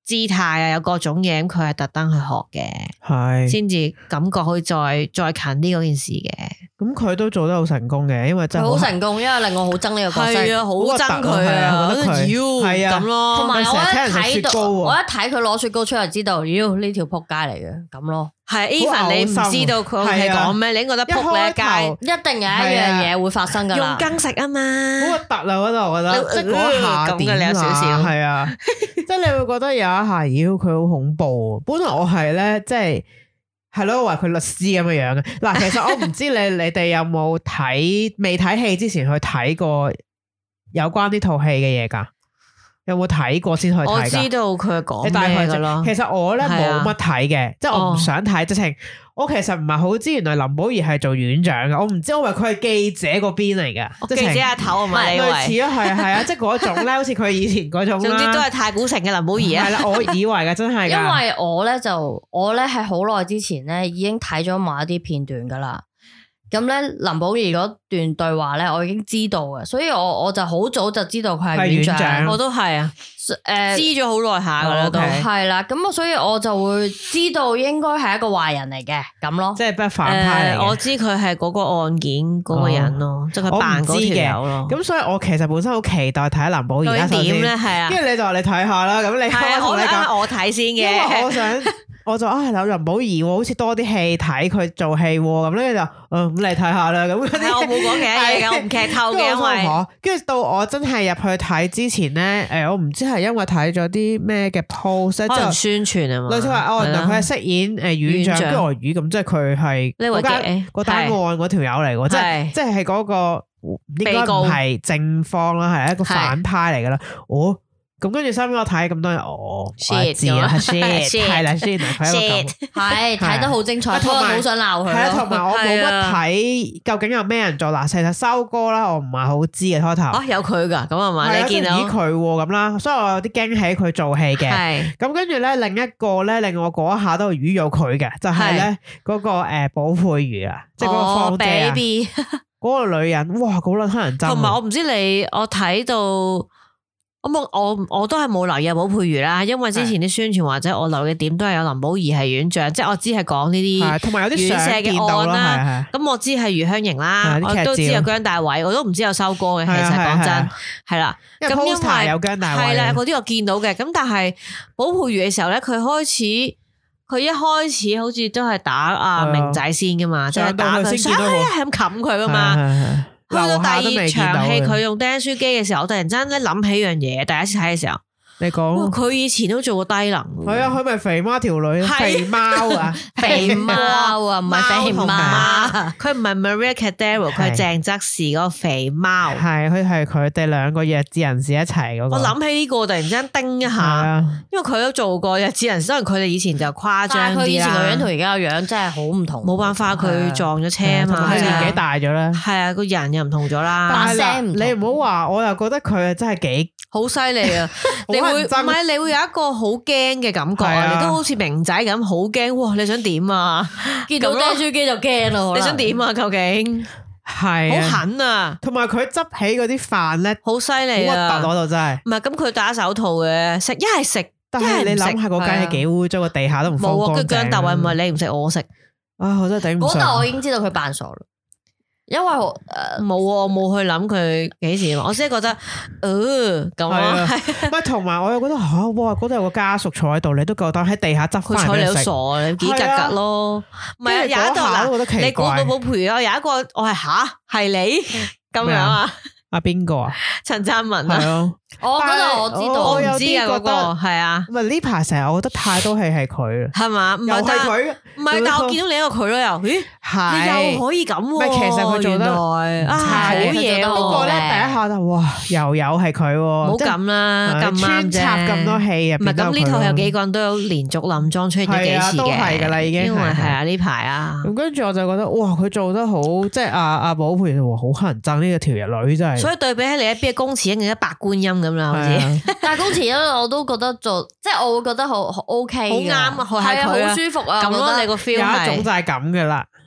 姿態啊，有各種嘢，咁佢係特登去學嘅，係先至感覺可以再近啲嗰件事嘅。 咁佢都做得好成功嘅，因為真係好成功，因為令我好憎呢個角色， 係啊，好憎佢啊，覺得係啊咁咯。 同埋我一睇佢攞雪糕出嚟，知道，妖呢條撲街嚟嘅咁咯。 係 even 你唔知道佢係講咩，你覺得撲你一街， 一定有一樣嘢會發生噶啦。 用羹食啊嘛， 好核突啦嗰度，我覺得即係嗰下點啊， 你有少少係啊，即係你會覺得有一下，妖佢好恐怖。本來我係咧，即係咯，話佢律師咁嘅樣嘅。嗱，其實我唔知你哋有冇未睇戲之前去睇過有關呢套戲嘅嘢噶？有冇睇過先去睇？我知道佢講咩噶咯。 其實我咧冇乜睇嘅，即係我唔想睇。直情我其實唔係好知，原來林保怡係做院長嘅。我唔知，我以為佢係記者嗰邊嚟嘅， 記者阿頭啊嘛，你以為類似咯，係啊，即係嗰種咧，好似佢以前嗰種。 總之都係太古城嘅林保怡啊。 係啦，我以為嘅真係。 因為我咧係好耐之前咧已經睇咗某一啲片段噶啦。咁咧林保怡嗰段對話咧，我已經知道嘅，所以我就好早就知道佢係院長， 我都係啊，知咗好耐下噶啦都係啦，咁所以我就會知道應該係一個壞人嚟嘅咁咯， 即係不反派嚟嘅。 我知佢係嗰個案件嗰個人咯，即係佢扮嗰條友咯。 咁所以我其實本身好期待睇林保怡啦，首先咧係啊， 跟住你就話你睇下啦，咁你我睇先嘅， 因為我想。我就有林保怡好似多啲戲睇佢做戲咁咧就咁你睇下啦咁。我冇講其他嘢嘅，我唔劇透嘅，因為跟住到我真係入去睇之前咧，我唔知係因為睇咗啲咩嘅 post， 可能宣傳啊嘛， 類似話原來佢係飾演院長跟住我語咁，即係佢係嗰單案嗰條友嚟嘅，即係嗰個應該唔係正方啦，係一個反派嚟噶啦，咁跟住收尾我睇咁多人，我知啦 shit 係啦 shit 佢係睇得好精彩，不過好想鬧佢。 係啊，同埋我冇乜睇究竟有咩人做嗱，其實修哥啦，我唔係好知嘅開頭。 有佢噶，咁係嘛？你見到佢咁啦，所以我有啲驚喜佢做戲嘅。係咁跟住咧，另一個咧令我嗰一下都遇咗佢嘅，就係咧嗰個寶佩瑜啊，即係嗰個芳姐啊，嗰個女人，哇，好撚乞人憎。 同埋我唔知我睇到。我都係冇留意寶佩瑜啦，因為之前啲宣傳或者我留嘅點都係有林保怡係院長，即係我知係講呢啲同埋有啲院舍嘅案啦。 咁我知係余香凝啦，我都知有姜大偉，我都唔知有修哥嘅。其實講真係啦，咁因為有姜大偉係啦，嗰啲我見到嘅。咁但係寶佩瑜嘅時候咧，佢一開始好似都係打阿明仔先噶嘛，即係打佢，係咁冚佢噶嘛。去到第二場戲，佢用釘書機嘅時候，我突然間咧諗起樣嘢，第一次睇嘅時候。 你講佢以前都做過低能， 係啊，佢咪肥媽條女，肥貓啊， 肥貓啊，唔係肥媽， 佢唔係 Maria Cordero，佢係鄭則仕嗰個肥貓， 係佢哋兩個弱智人士一齊嗰個。 我諗起呢個突然之間叮一下，因為佢都做過弱智人士，雖然佢哋以前就誇張啲啦， 佢以前個樣同而家個樣真係好唔同， 冇辦法，佢撞咗車啊嘛， 佢年紀大咗啦， 係啊，個人又唔同咗啦， 把聲唔同。 你唔好話，我又覺得佢真係幾好犀利啊！你會有一個好驚嘅感覺啊！你都好似明仔咁好驚，哇！你想點啊？ 見到釘書機就驚咯！ 你想點啊？究竟係好狠啊！ 同埋佢執起嗰啲飯咧， 好犀利啊！ 核突嗰度真係。 唔係咁，佢戴手套嘅，食一係食， 但係你諗下嗰間係幾污糟，個地下都唔放乾淨。冇啊！ 跟姜大衛唔係你唔食我食啊！我真係頂唔順。 嗰度我已經知道佢扮傻啦。因為冇我冇去諗佢幾時，我先係覺得咁啊， 唔係同埋我又覺得哇，嗰度有個家屬坐喺度，你都夠膽喺地下執翻嚟食， 你都傻，你幾格格咯？唔係有一度嗱，你估到寶佩瑜啊？有一個我係係你咁樣啊？ 阿邊個啊？ 陳湛文啊？ 我嗰度我知道， 我唔知啊嗰個係啊。 唔係呢排成日我覺得太多戲係佢， 係嘛？唔係佢，唔係，但我見到另一個佢咯，又咦？你又可以咁？唔係， 其實佢做得好嘢。 不過咧，第一下就哇，又有係佢， 唔好咁啦，咁穿插咁多戲入邊。唔係咁呢套有幾個人都有連續林莊出現咗幾次嘅， 都係噶啦，已經因為係啊呢排啊。 咁跟住我就覺得哇，佢做得好，即係阿寶佩瑜好乞人憎呢個條女真係。所以對比起你一邊嘅公慈，一邊嘅白觀音咁啦，好似。 但係公慈咧，我都覺得做，即係我會覺得好 OK， 好啱，係佢好舒服啊。 咁咯，你個 feel 有一種就係咁噶啦，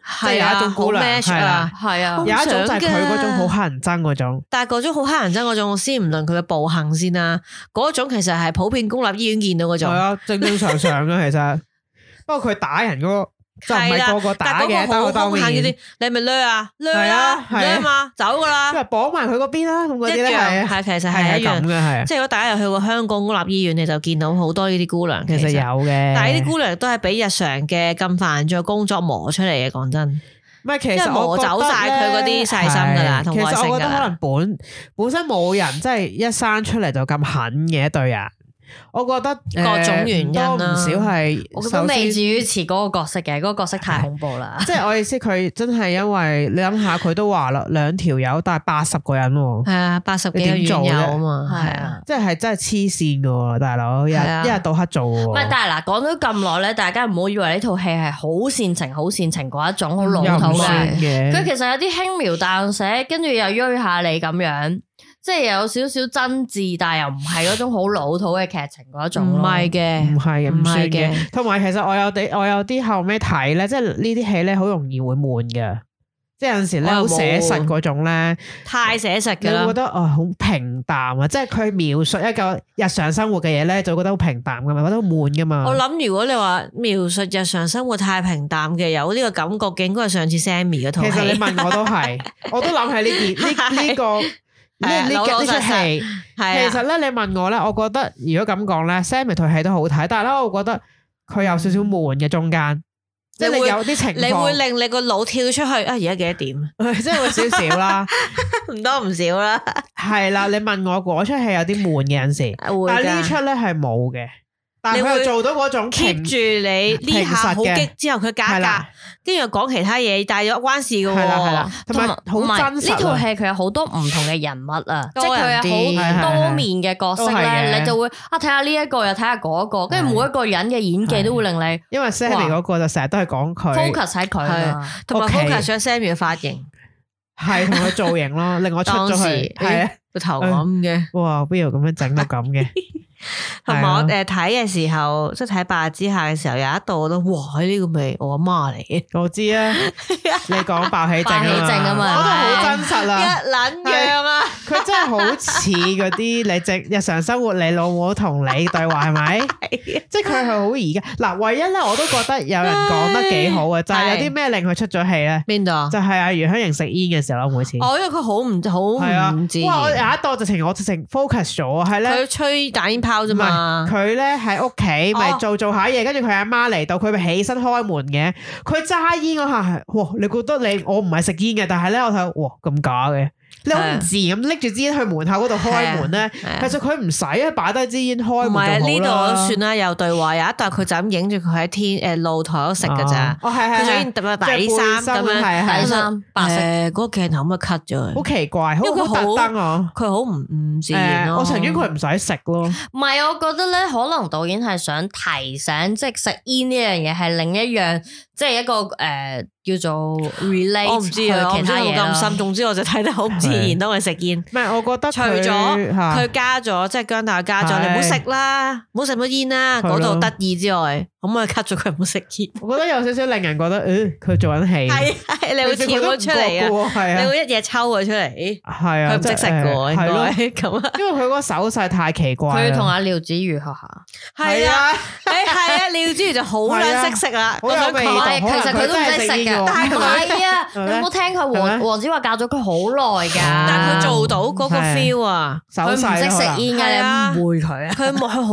即係有一種姑娘係啦， 係啊， 有一種就係佢嗰種好乞人憎嗰種。 但係嗰種好乞人憎嗰種，我先唔論佢嘅暴行先啦。嗰種其實係普遍公立醫院見到嗰種。係啊，正正常常嘅其實。不過佢打人嗰個就唔係個個打嘅，但係當面。你係咪掠啊？掠啊？掠嘛？走噶啦！ 即係綁埋佢嗰邊啦，咁嗰啲咧係其實係一樣嘅，係。 即係如果大家有去過香港公立醫院，你就見到好多呢啲姑娘。 其實有嘅， 但係呢啲姑娘都係俾日常嘅咁繁雜工作磨出嚟嘅。講真， 唔係其實磨走晒佢嗰啲細心噶啦，同耐性噶啦。 其實我覺得可能本身冇人即係一生出嚟就咁狠嘅一對人。我覺得各種原因啦， 唔少係， 我都未至於似嗰個角色嘅，嗰個角色太恐怖啦。 即係我意思，佢真係因為你諗下，佢都話啦，2條友但係80個人喎。 係啊，80幾個院友啊嘛，係啊， 即係真係黐線噶，大佬一日到黑做。唔係，但係嗱，講咗咁耐咧，大家唔好以為呢套戲係好煽情嗰一種好老土嘅。佢其實有啲輕描淡寫，跟住又喐下你咁樣。即係有少少真摯，但係又唔係嗰種好老土嘅劇情嗰種。 唔係嘅， 唔係嘅，唔算嘅。 嘅。 同埋其實我有啲後尾睇咧，即係呢啲戲咧好容易會悶嘅。即係有陣時咧好寫實嗰種咧， 太寫實嘅啦。 我覺得好平淡啊！即係佢描述一個日常生活嘅嘢咧，就覺得好平淡噶嘛，覺得好悶噶嘛。 我諗如果你話描述日常生活太平淡嘅，有呢個感覺嘅，應該係上次 Sammy 嗰套戲。 其實你問我都係，我都諗起呢個。呢出戲，其實咧，你問我咧，我覺得如果咁講咧 ，Sammy 套戲都好睇，但係咧，我覺得佢有少少悶嘅中間，即係你有啲情況， 你會令你個腦跳出去啊！而家幾多點？ 即係會少少啦， 唔多唔少啦。係啦，你問我嗰出戲有啲悶嘅陣時，但係呢出咧係冇嘅。但係佢又做到嗰種 keep 住你呢下好激之後佢加格，跟住又講其他嘢，但係有關事嘅。係啦， 同埋好真實。 呢套戲佢有好多唔同嘅人物啊，即係佢有好多面嘅角色咧，你就會睇下呢一個又睇下嗰個，跟住每一個人嘅演技都會令你。 因為 Sammy 嗰個就成日都係講佢 focus 喺佢， 同埋 focus 喺 Sammy 嘅髮型， 係同佢造型咯，令我出咗去係個頭咁嘅。 哇，邊度咁樣整到咁嘅？ 同埋我睇嘅時候，即係睇《白日之下》嘅時候，有一度我都哇，呢個咪我阿媽嚟嘅。 我知啊，你講爆起症啊嘛，我覺得好真實啊， 一撚樣啊， 佢真係好似嗰啲你日常生活你老母同你對話係咪？即係佢係好而家嗱，唯一咧我都覺得有人講得幾好嘅，就係有啲咩令佢出咗戲咧？邊度？就係阿余香凝食煙嘅時候咯，每次。 哦，因為佢好唔自然。 哇！我有一度我直情 focus 咗，係咧。 佢吹打煙炮啫嘛， 佢咧喺屋企咪做下嘢，跟住佢阿媽嚟到，佢咪起身開門嘅。佢揸煙嗰下係，哇！你覺得我唔係食煙嘅，但係咧我睇，哇咁假嘅。你好唔自然咁拎住支煙去門口嗰度開門咧，其實佢唔使啊，擺低支煙開門就好啦。 呢度算啦，有對話，有一段佢就咁影住佢喺露台度食噶咋。 哦係，佢着件底衫咁樣， 底衫白色。 嗰個鏡頭咁樣 cut 咗， 好奇怪，好特登啊！ 佢好唔自然咯。 我情願佢唔使食咯。 唔係，我覺得咧，可能導演係想提醒，即係食煙呢樣嘢係另一樣，即係一個叫做 relate。我唔知啊， 其他嘢咁深。總之我就睇得好唔自然，當佢食煙。 唔係，我覺得除咗佢加咗，即係姜大加咗，你唔好食啦，唔好食乜煙啦，嗰度得意之外，咁我 cut 咗佢唔好食煙。 我覺得有少少令人覺得，佢做緊戲。 係你會跳咗出嚟啊！你會一嘢抽佢出嚟。 係啊， 佢唔識食嘅，應該咁啊。 因為佢嗰個手勢太奇怪。 佢要同阿廖子妤學下。 係啊，係啊，廖子妤就好撚識食啦。 我有味道。 其實佢都唔識食嘅，但係唔係啊！你有冇聽佢黃子華教咗佢好耐㗎？ 但係佢做到嗰個 feel 啊， 佢唔識食煙嘅，你誤會佢啊！ 佢好，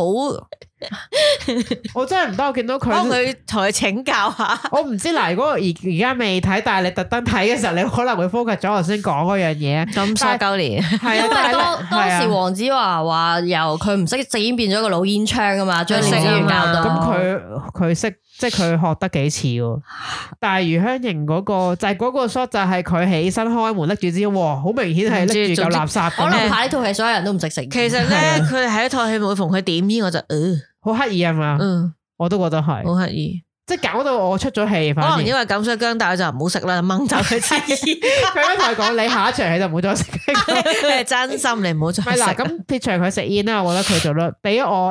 我真係唔得，我見到佢， 佢同佢請教下。 我唔知嗱，如果而家未睇，但係你特登睇嘅時候，你可能會 focus 咗我先講嗰樣嘢。 咁傻鳩年， 係因為當時黃子華話由佢唔識食煙變咗個老煙槍㗎嘛，將廖子妤教到。 咁佢識。即係佢學得幾似喎，但係余香凝嗰個就係嗰個 shot 就係佢起身開門拎住支，哇，好明顯係拎住嚿垃圾。 可能拍呢套戲所有人都唔識食煙。 其實咧，佢喺一套戲每逢佢點煙，我就好刻意係嘛？我都覺得係好刻意， 即係搞到我出咗戲。可能因為咁，所以姜大就唔好食啦，掹走佢支煙。 佢同佢講：你下一場戲就唔好再食。 真心你唔好再食。 嗱，咁撇除佢食煙啦，我覺得佢做得俾我嗱。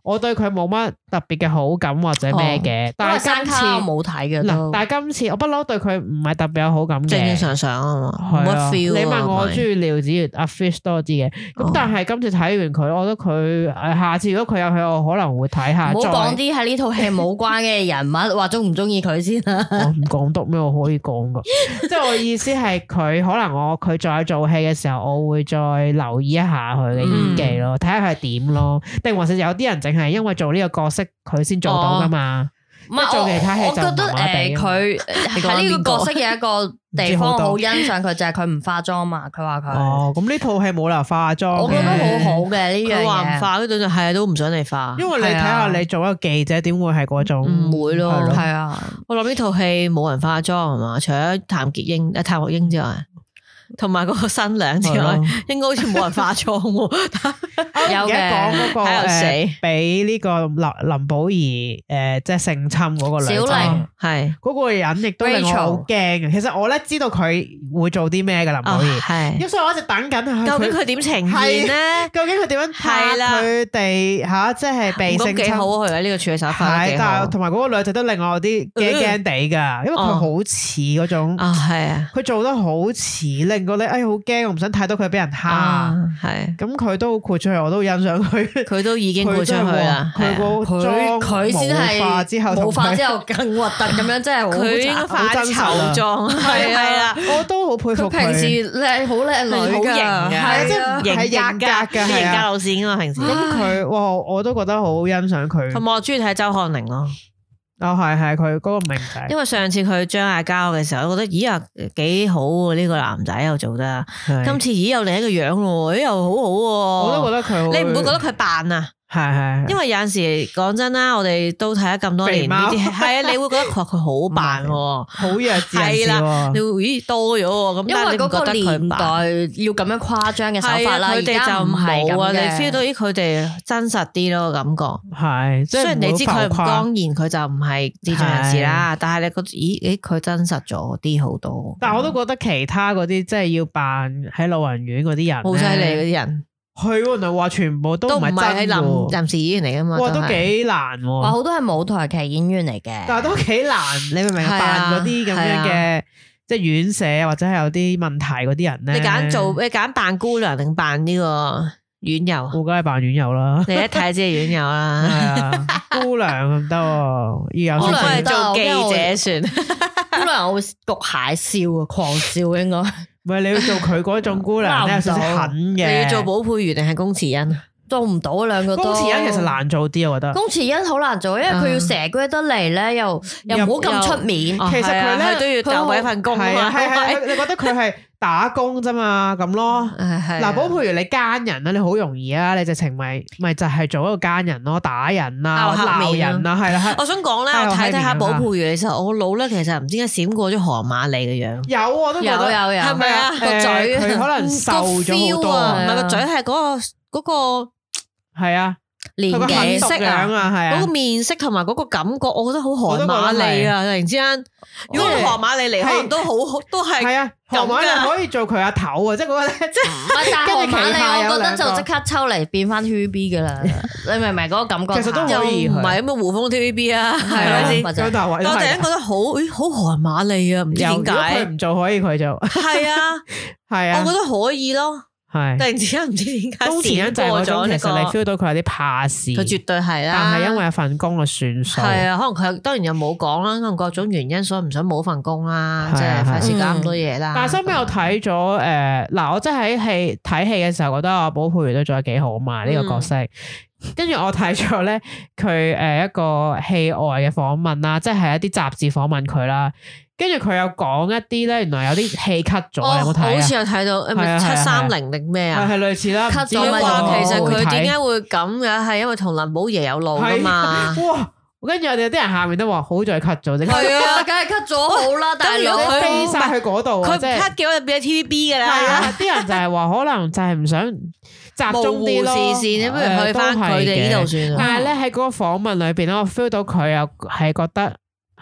我對佢冇乜特別嘅好感或者咩嘅，但係今次我冇睇嘅嗱，但係今次我不嬲對佢唔係特別有好感嘅， 正正常常啊嘛，冇乜 feel。 你問我中意廖子妤阿 Fish 多啲嘅，咁但係今次睇完佢，我覺得佢下次如果佢有戲，我可能會睇下。 唔好講啲喺呢套戲冇關嘅人物，話中唔中意佢先啦。 我唔講得咩，我可以講噶，即係我意思係佢可能佢再做戲嘅時候，我會再留意一下佢嘅演技咯，睇下佢係點咯，定還是有啲人淨係因為做呢個角色佢先做到噶嘛？ 唔係做其他戲就我覺得佢喺呢個角色嘅一個地方好欣賞佢，就係佢唔化妝嘛。佢話佢哦，咁呢套戲冇理由化妝， 我覺得好好嘅呢樣嘢。 佢話唔化嗰陣係都唔想你化， 因為你睇下你做一個記者，點會係嗰種唔會咯？ 係啊， 我諗呢套戲冇人化妝係嘛？除咗譚學英之外。同埋嗰個新娘之外，應該好似冇人化妝喎。 有嘅講嗰個死俾呢個林保怡即係性侵嗰個女仔， 小玲係嗰個人亦都令我好驚嘅。其實我咧知道佢會做啲咩嘅林保怡， 係， 咁所以我一直等緊究竟佢點呈現咧？ 究竟佢點樣拍佢哋嚇？即係被性侵幾好佢喺呢個處理手法， 係，但係同埋嗰個女仔都令我有啲驚驚地㗎，因為佢好似嗰種係啊， 佢做得好似令到你好驚，我唔想睇到佢俾人蝦。 係， 咁佢都豁出去，我都欣賞佢。 佢都已經豁出去啦。 佢個妝佢先係冇化之後更核突咁樣，真係佢應該化醜妝。係啦， 我都好佩服佢。 平時靚好靚女好型嘅， 係即係型格嘅，係型格路線啊嘛。平時咁佢我都覺得好欣賞佢。 同埋我中意睇周漢寧咯。 係佢嗰個名仔。 因為上次佢張嗌交嘅時候，我覺得咦幾好喎，呢個男仔又做得。今次咦有另一個樣喎，又好好喎。 我都覺得佢好。 你唔會覺得佢扮啊？ 係， 因為有陣時講真啦，我哋都睇咗咁多年呢啲，係啊，你會覺得佢好扮， 好弱智係啦，你會咦多咗咁， 因為嗰個年代要咁樣誇張嘅手法啦， 佢哋就唔係咁嘅，你 feel 到咦佢哋真實啲咯感覺， 係，雖然你知佢唔光然，佢就唔係智障人士啦，但係你覺得咦佢真實咗啲好多。 但係我都覺得其他嗰啲即係要扮喺老人院嗰啲人， 好犀利嗰啲人。 係，原來話全部都唔係真嘅， 臨時演員嚟噶嘛？ 哇，都幾難喎！ 哇，好多係舞台劇演員嚟嘅， 但係都幾難，你明唔明？扮嗰啲咁樣嘅，即係院舍或者係有啲問題嗰啲人咧。 你揀扮姑娘定扮呢個院友？ 我梗係扮院友啦。 你一睇就係院友啦。 係啊，姑娘唔得，要有。 姑娘係做記者算。 姑娘我會焗蟹笑啊，狂笑應該。 唔係，你要做佢嗰種姑娘咧，有少少狠嘅。 你要做寶佩瑜定係龔慈恩？ 做唔到兩個都。 龔慈恩其實難做啲，我覺得。 龔慈恩好難做，因為佢要蛇龜得嚟咧，又唔好咁出面。 其實佢咧都要鬥一份工啊嘛。 係，你覺得佢係打工啫嘛，咁咯。嗱，寶佩瑜你奸人啊，你好容易啊，你直情咪就係做一個奸人咯，打人啊，鬧人啊，係啦。 我想講咧，我睇下寶佩瑜，其實我腦咧其實唔知點解閃過咗韓馬利嘅樣。 有，我都覺得有， 係咪啊？個嘴佢可能瘦咗好多， 唔係個嘴係嗰個。 係啊， 年紀色啊，係啊， 嗰個面色同埋嗰個感覺，我覺得好韓馬利啊！突然之間，如果韓馬利嚟，可能都係係啊，韓馬利可以做佢阿頭啊！即係嗰個咧，即係跟住韓馬利，我覺得就即刻抽嚟變翻 TVB 噶啦！你明唔明嗰個感覺？ 其實都可以， 唔係咁胡楓 TVB 啊，係咪先？我突然間覺得好韓馬利啊！唔知點解佢唔做可以佢做， 係啊，係啊，我覺得可以咯。係突然之間唔知點解， 龔慈恩就係嗰種，其實你 feel 到佢有啲怕事， 佢絕對係啦。 但係因為有份工就算數。係啊，可能佢當然又冇講啦，可能各種原因，所以唔想冇份工啦，即係費事搞咁多嘢啦。 但係身邊我睇咗嗱，我真係喺睇戲嘅時候覺得阿寶佩瑜都做得幾好嘛，呢個角色。跟住我睇咗咧，佢一個戲外嘅訪問啦，即係一啲雜誌訪問佢啦。跟住佢有講一啲咧，原來有啲戲 cut 咗，有冇睇啊？ 好似有睇到，係咪730定咩啊？ 係類似啦。 cut 咗咪話其實佢點解會咁嘅？係因為同林保怡有路噶嘛。 哇！跟住我哋有啲人下面都話好在 cut 咗啫。 係啊，梗係 cut 咗好啦。但係如果佢飛晒去嗰度， 佢 cut 嘅話就變咗 TVB 噶啦。 係啊，啲人就係話可能就係唔想集中啲咯。 視線，不如去翻佢哋呢度算。 但係咧喺嗰個訪問裏邊咧，我 feel 到佢又係覺得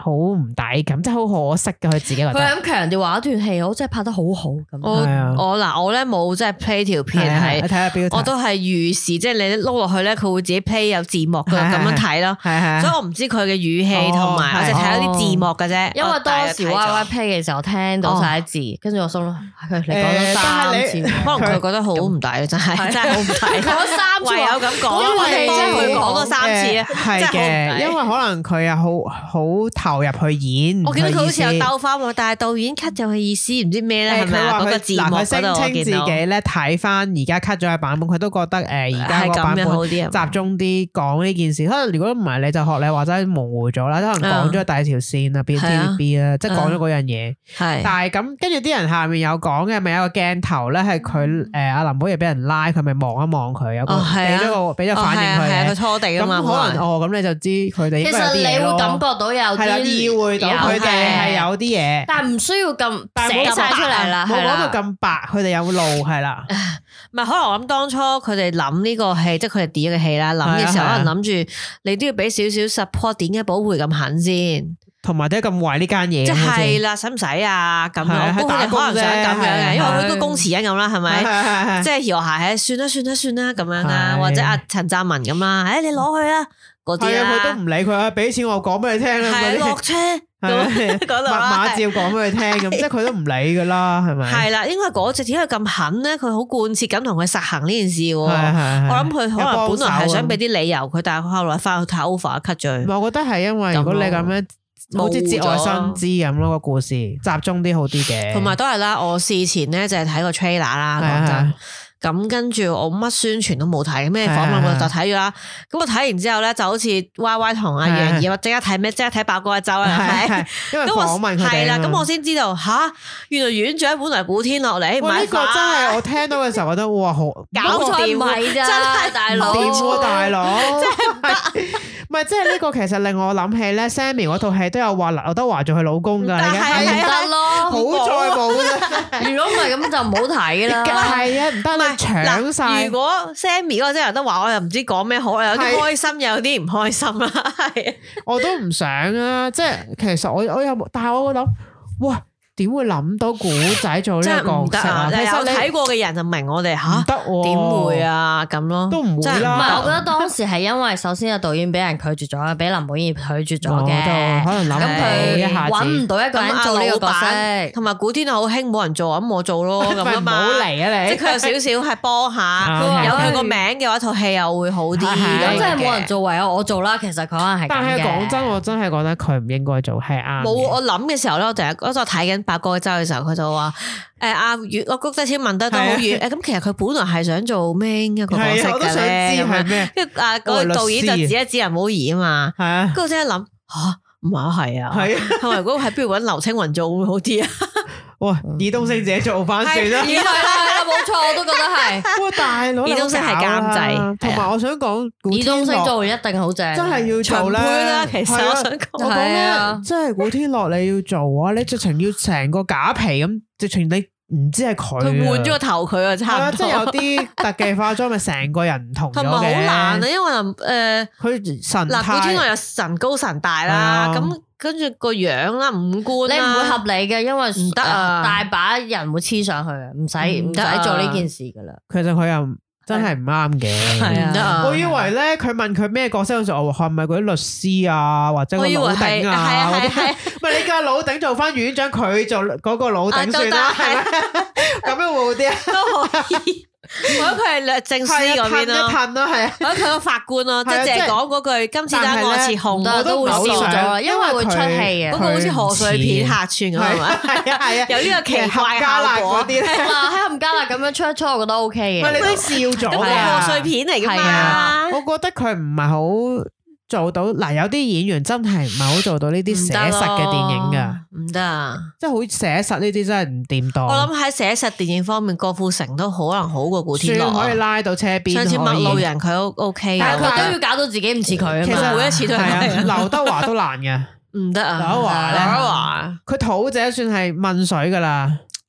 好唔抵咁，即係好可惜嘅佢自己覺得。 佢咁強調話一段戲我真係拍得好好咁。 我咧冇即係 play 條片係， 睇下標題， 我都係預示，即係你撈落去咧，佢會自己 play 有字幕嘅咁樣睇咯。所以我唔知佢嘅語氣同埋，我就睇到啲字幕嘅啫。 因為當時 YY play 嘅時候聽到晒啲字，跟住我心諗佢你講咗3次， 可能佢覺得好唔抵，真係好唔抵。 講3次， 唯有咁講，我哋幫佢講多3次啊， 係嘅，因為可能佢又好投入去演。 我見到佢好似有鬥翻喎，但係導演 cut 咗佢意思，唔知咩咧，係咪啊？嗰個字幕佢聲稱自己咧睇翻而家 cut 咗嘅版本，佢都覺得而家個版本集中啲講呢件事。可能如果唔係，你就學你話齋模糊咗啦，可能講咗第二條線啊，變 TVB 啦，即係講咗嗰樣嘢。係，但係咁跟住啲人下面有講嘅，咪有個鏡頭咧，係佢阿林保怡俾人拉，佢咪望一望佢，有個俾咗反應佢， 佢拖地啊嘛。 咁可能咁你就知佢哋。 其實你會感覺到有啲意會到佢哋係有啲嘢， 但係唔需要咁寫晒出嚟啦， 冇講到咁白，佢哋有路係啦。 唔係，可能我諗當初佢哋諗呢個戲，即係佢哋點嘅戲啦，諗嘅時候可能諗住你都要俾少少 support，點解保護咁狠先？ 同埋點解咁壞呢間嘢？即係啦，使唔使啊？咁樣我估佢哋可能想咁樣嘅，因為佢都公詞人咁啦，係咪？即係搖鞋，算啦咁樣啦，或者阿陳湛文咁啦，你攞去啦嗰啲啦， 佢都唔理佢啊，俾錢我講俾你聽啦， 落車嗰度馬照講俾佢聽咁，即係佢都唔理噶啦，係咪？ 係啦，因為嗰隻點解咁狠咧？佢好貫徹咁同佢實行呢件事。我諗佢可能本來係想俾啲理由佢，但係佢後來翻去太 over cut 咗。 我覺得係因為如果你咁樣。好似節外生枝咁咯，個故事集中啲好啲嘅， 同埋都係啦。我事前咧就係睇個 trailer 啦，講真。咁跟住我乜宣傳都冇睇，咩訪問我就睇咗啦。咁我睇完之後咧，就好似 YY 同阿楊怡，我即刻睇咩？即刻睇八卦一周啦，係咪？ 因為訪問佢哋係啦，咁我先知道原來院長本來古天樂嚟， 呢個真係我聽到嘅時候覺得哇，好搞錯唔係咋，真係大佬， 掂喎大佬， 真係唔得。 唔係，即係呢個其實令我諗起咧 Sammy 嗰套戲都有話劉德華做佢老公㗎， 係唔得咯， 好在冇啫。 如果唔係咁就唔好睇啦。 係啊，唔得啦，搶晒。 如果 Sammy 嗰個真係劉德華，我又唔知講咩好，有啲開心，有啲唔開心啦。係， 我都唔想啊，即係其實我有，但係我諗，哇！點會諗到古仔做呢個角色啊？ 其實你睇過嘅人就明我哋吓，得點會啊咁咯， 都唔會啦。 唔係，我覺得當時係因為首先個導演俾人拒絕咗，俾林保怡拒絕咗嘅， 可能諗佢搵唔到一個人做呢個角色， 同埋古天樂好興冇人做，咁我做咯咁啊嘛。唔好嚟啊你！即係佢有少少係幫下，有佢個名嘅話，套戲又會好啲。 咁真係冇人做，唯有我做啦。其實佢可能係， 但係講真，我真係覺得佢唔應該做，係啱。 冇，我諗嘅時候咧，我就睇緊八卦周嘅時候，佢就話阿月我谷德超問得都好遠，咁其實佢本來係想做咩一個角色嘅咧，咁樣，跟住嗰個導演就指一指林保怡啊嘛，跟住我真係諗唔係啊，係咪如果係不如搵劉青雲做會好啲啊？ 哇，爾冬升自己做翻算啦， 係啦，冇錯，我都覺得係。 哇，大佬， 爾冬升係監製， 同埋我想講， 爾冬升做完一定好正， 真係要做啦。 其實我想講， 係啊，真係古天樂你要做啊，你直情要成個假皮咁，直情你唔知係佢換咗個頭佢啊，差唔多， 即係有啲特技化妝，咪成個人唔同咗嘅。 同埋好難啊，因為佢神態， 古天樂又神高神大啦，咁。跟住個樣啦，五官你唔會合理嘅，因為唔得啊，大把人會黐上去啊，唔使做呢件事噶啦。 其實佢又真係唔啱嘅， 係啊。 我以為咧，佢問佢咩角色嗰時候，我話係咪嗰啲律師啊，或者個老頂啊？嗰啲唔係你叫老頂做翻院長，佢做嗰個老頂算啦，係咪？咁樣會好啲啊？ 都可以。我覺得佢係律政司嗰邊咯， 係啊， 我覺得佢個法官咯，即係淨係講嗰句今次單我切控， 我都會笑咗，因為會出戲啊。 嗰個好似賀歲片客串咁係嘛？係啊，有呢個奇怪效果。 啲喺冚家辣咁樣出一出，我覺得 OK 嘅。 你都笑咗咁係賀歲片嚟㗎嘛？ 我覺得佢唔係好做到嗱，有啲演員真係唔係好做到呢啲寫實嘅電影噶， 唔得啊！ 即係好寫實呢啲真係唔掂當。 我諗喺寫實電影方面，郭富城都可能好過古天樂， 可以拉到車邊。 上次麥路人佢都 OK， 但係佢都要搞到自己唔似佢。 其實每一次都係。 劉德華都難嘅， 唔得啊！ 劉德華佢土姐算係問水噶啦。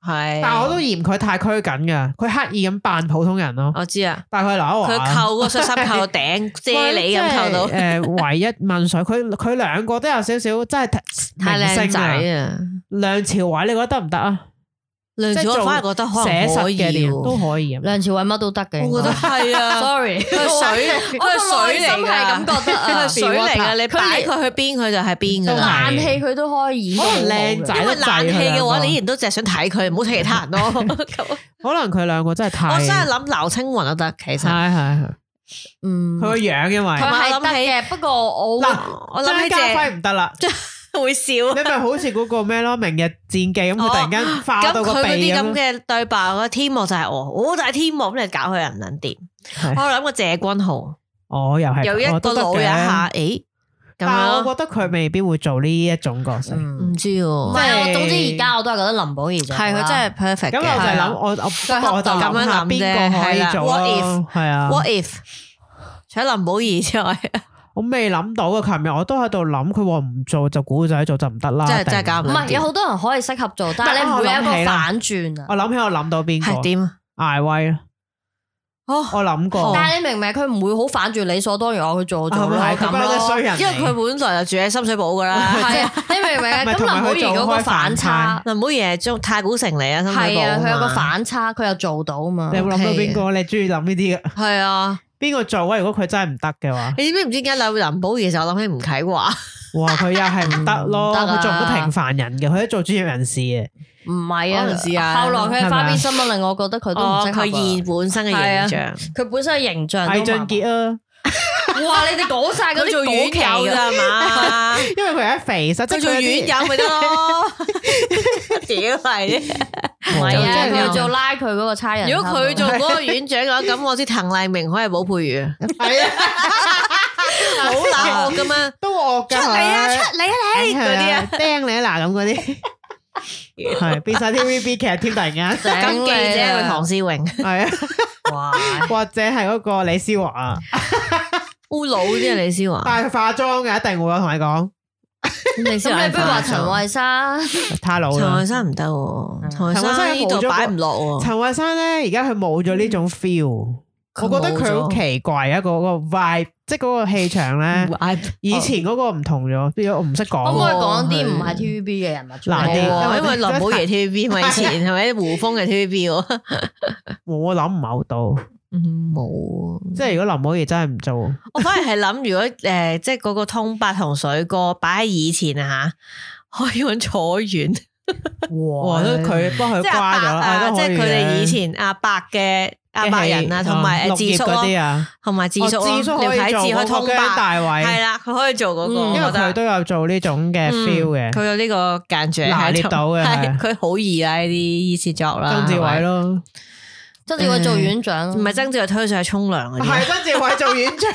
係， 但係我都嫌佢太拘謹噶，佢刻意咁扮普通人咯。 我知啊， 但係佢劉德華， 佢扣個恤衫扣到頂啫喱咁扣到。 唯一問水，佢兩個都有少少真係太靚仔啊！ 梁朝偉你覺得得唔得啊？ 梁朝偉反而覺得可能可以， 都可以。 梁朝偉乜都得嘅， 我覺得係啊。 Sorry， 佢係水嚟㗎， 感覺得佢係水嚟㗎。你擺佢去邊，佢就係邊㗎。 冷氣佢都可以演到靚仔， 因為冷氣嘅話，你依然都淨係想睇佢，唔好睇其他人咯。 可能佢兩個真係太， 我真係諗劉青雲都得，其實係。佢個樣因為佢係得嘅，不過我諗起張家輝唔得啦。 會笑， 你咪好似嗰個咩咯，明日戰記咁，佢突然間化到個鼻咁。咁佢嗰啲咁嘅對白，個天幕就係我就係天幕，咁你搞佢又唔能掂。我諗過謝君豪， 又係有一個老一下，誒， 但係我覺得佢未必會做呢一種角色， 唔知喎。 唔係，我總之而家我都係覺得林保怡就係佢真係 perfect。 咁我就諗，我就咁樣諗邊個可以做咯？係啊 ，What if？除咗林保怡之外。 我未諗到啊！琴日我都喺度諗，佢話唔做就古仔做就唔得啦。 真係搞唔掂。 唔係有好多人可以適合做，但係你唔會有一個反轉啊！ 我諗到邊個？ 係點？ 艾威啊！我諗過。 但係你明唔明？佢唔會好反轉理所當然我去做咯， 咁咯。 因為佢本來就住喺深水埗噶啦。 係你明唔明啊？咁林保怡嗰個反差， 林保怡係中太古城嚟啊，深水埗。 係啊，佢有個反差，佢又做到啊嘛。 你有冇諗到邊個？你中意諗呢啲嘅？ 係啊。 邊個做啊？如果佢真係唔得嘅話， 你知唔知點解林保怡嘅時候我諗起吳啟華？ 哇！佢又係唔得咯，佢做唔到平凡人嘅，佢都做專業人士嘅。 唔係啊，後來佢嘅花邊新聞令我覺得佢都唔適合。 佢現本身嘅形象， 佢本身嘅形象。 魏俊傑啊！ 哇！你哋講晒嗰啲做院友咋嘛？ 因為佢係肥，實際佢做院友咪得咯。屌係啫， 唔係啊！佢做拉佢嗰個差人。 如果佢做嗰個院長嘅話，咁我知滕麗明可以寶佩瑜。 係啊， 好冷惡噶嘛， 都惡噶。 出嚟啊！出嚟啊！你嗰啲啊， 釘你啊嗱咁嗰啲，係變晒 TVB 劇添，突然間。 咁記者會唐詩詠， 係啊， 哇！ 或者係嗰個李思華啊， 烏老啲啊李思華， 但係佢化妝嘅一定會，我同你講。 咁你不如話陳慧珊， 太老啦。 陳慧珊唔得，陳慧珊呢度擺唔落。 陳慧珊咧，而家佢冇咗呢種 feel，我覺得佢好奇怪一個vibe，即係嗰個氣場咧。以前嗰個唔同咗，變咗我唔識講。 可唔可以講啲唔係 TVB 嘅人物？ 難啲， 因為林保怡 TVB 咪以前係咪胡楓嘅 TVB？ 我諗唔係好到。 冇， 即係如果林保怡真係唔做， 我反而係諗如果即係嗰個通伯同水哥擺喺以前啊吓，可以揾楚原， 哇，都佢幫佢瓜咗， 即係佢哋以前阿伯嘅阿伯人啊，同埋智叔嗰啲啊，同埋智叔咯，廖啟智可以通伯大位， 係啦，佢可以做嗰個， 因為佢都有做呢種嘅 feel 嘅， 佢有呢個間住拿捏到嘅， 佢好易啊呢啲次作啦， 曾志偉咯。 曾志偉做院長， 唔係曾志偉推上去沖涼嗰啲， 係曾志偉做院長。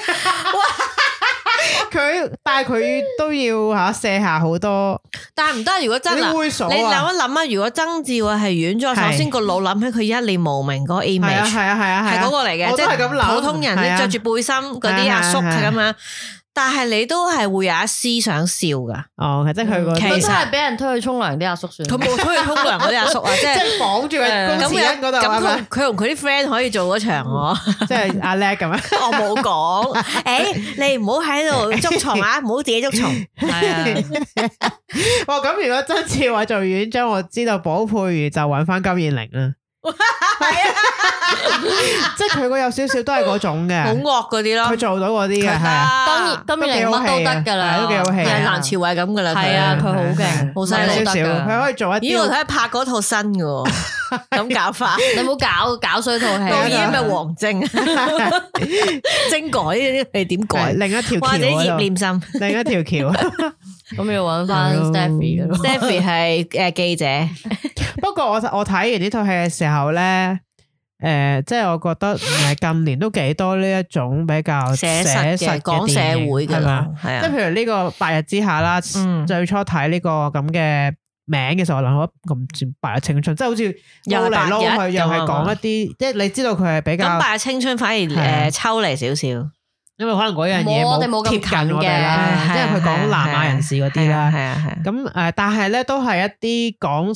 但係佢都要卸下好多。 但係唔得，如果真係你諗一諗啊，如果曾志偉係院長，首先個腦諗起佢一念無明嗰個 image，係嗰個嚟嘅，即係普通人，你着住背心嗰啲阿叔係咁樣。但係你都係會有一絲想笑噶， 即係佢其實係俾人推去沖涼啲阿叔算， 佢冇推去沖涼嗰啲阿叔啊，即係綁住喺公廁嗰度。 咁佢同佢啲 friend 可以做嗰場喎， 即係阿叻咁樣。 我冇講，你唔好喺度捉蟲啊，唔好自己捉蟲。係啊， 哇！咁如果曾志偉做院長，我知道寶佩瑜就揾翻金燕玲啦。係啊，即係佢個有少少都係嗰種嘅， 好惡嗰啲咯。 佢做到嗰啲嘅，係啊， 當然金燕玲乜都得噶啦， 都幾好戲。 係梁朝偉咁噶啦， 係啊，佢好勁，好犀利少少，佢可以做一啲。 咦，我睇拍嗰套新嘅，咁搞法， 你唔好搞衰套戲。 導演係咪黃晶？精改呢啲係點改？ 另一條橋或者葉念琛， 另一條橋。 咁要揾翻 Stephy 嘅咯。 Stephy 係記者。 不過我睇完呢套戲嘅時候咧，即係我覺得近年都幾多呢一種比較寫實嘅講社會嘅，係嘛？係啊， 即係譬如呢個白日之下啦，最初睇呢個咁嘅名嘅時候，我諗咁似白日青春，即係好似撈嚟撈去，又係講一啲，即係你知道佢係比較咁白日青春反而抽離少少。因為可能嗰樣嘢冇貼近我哋啦，即係佢講南亞人士嗰啲啦。係啊係。咁但係咧都係一啲講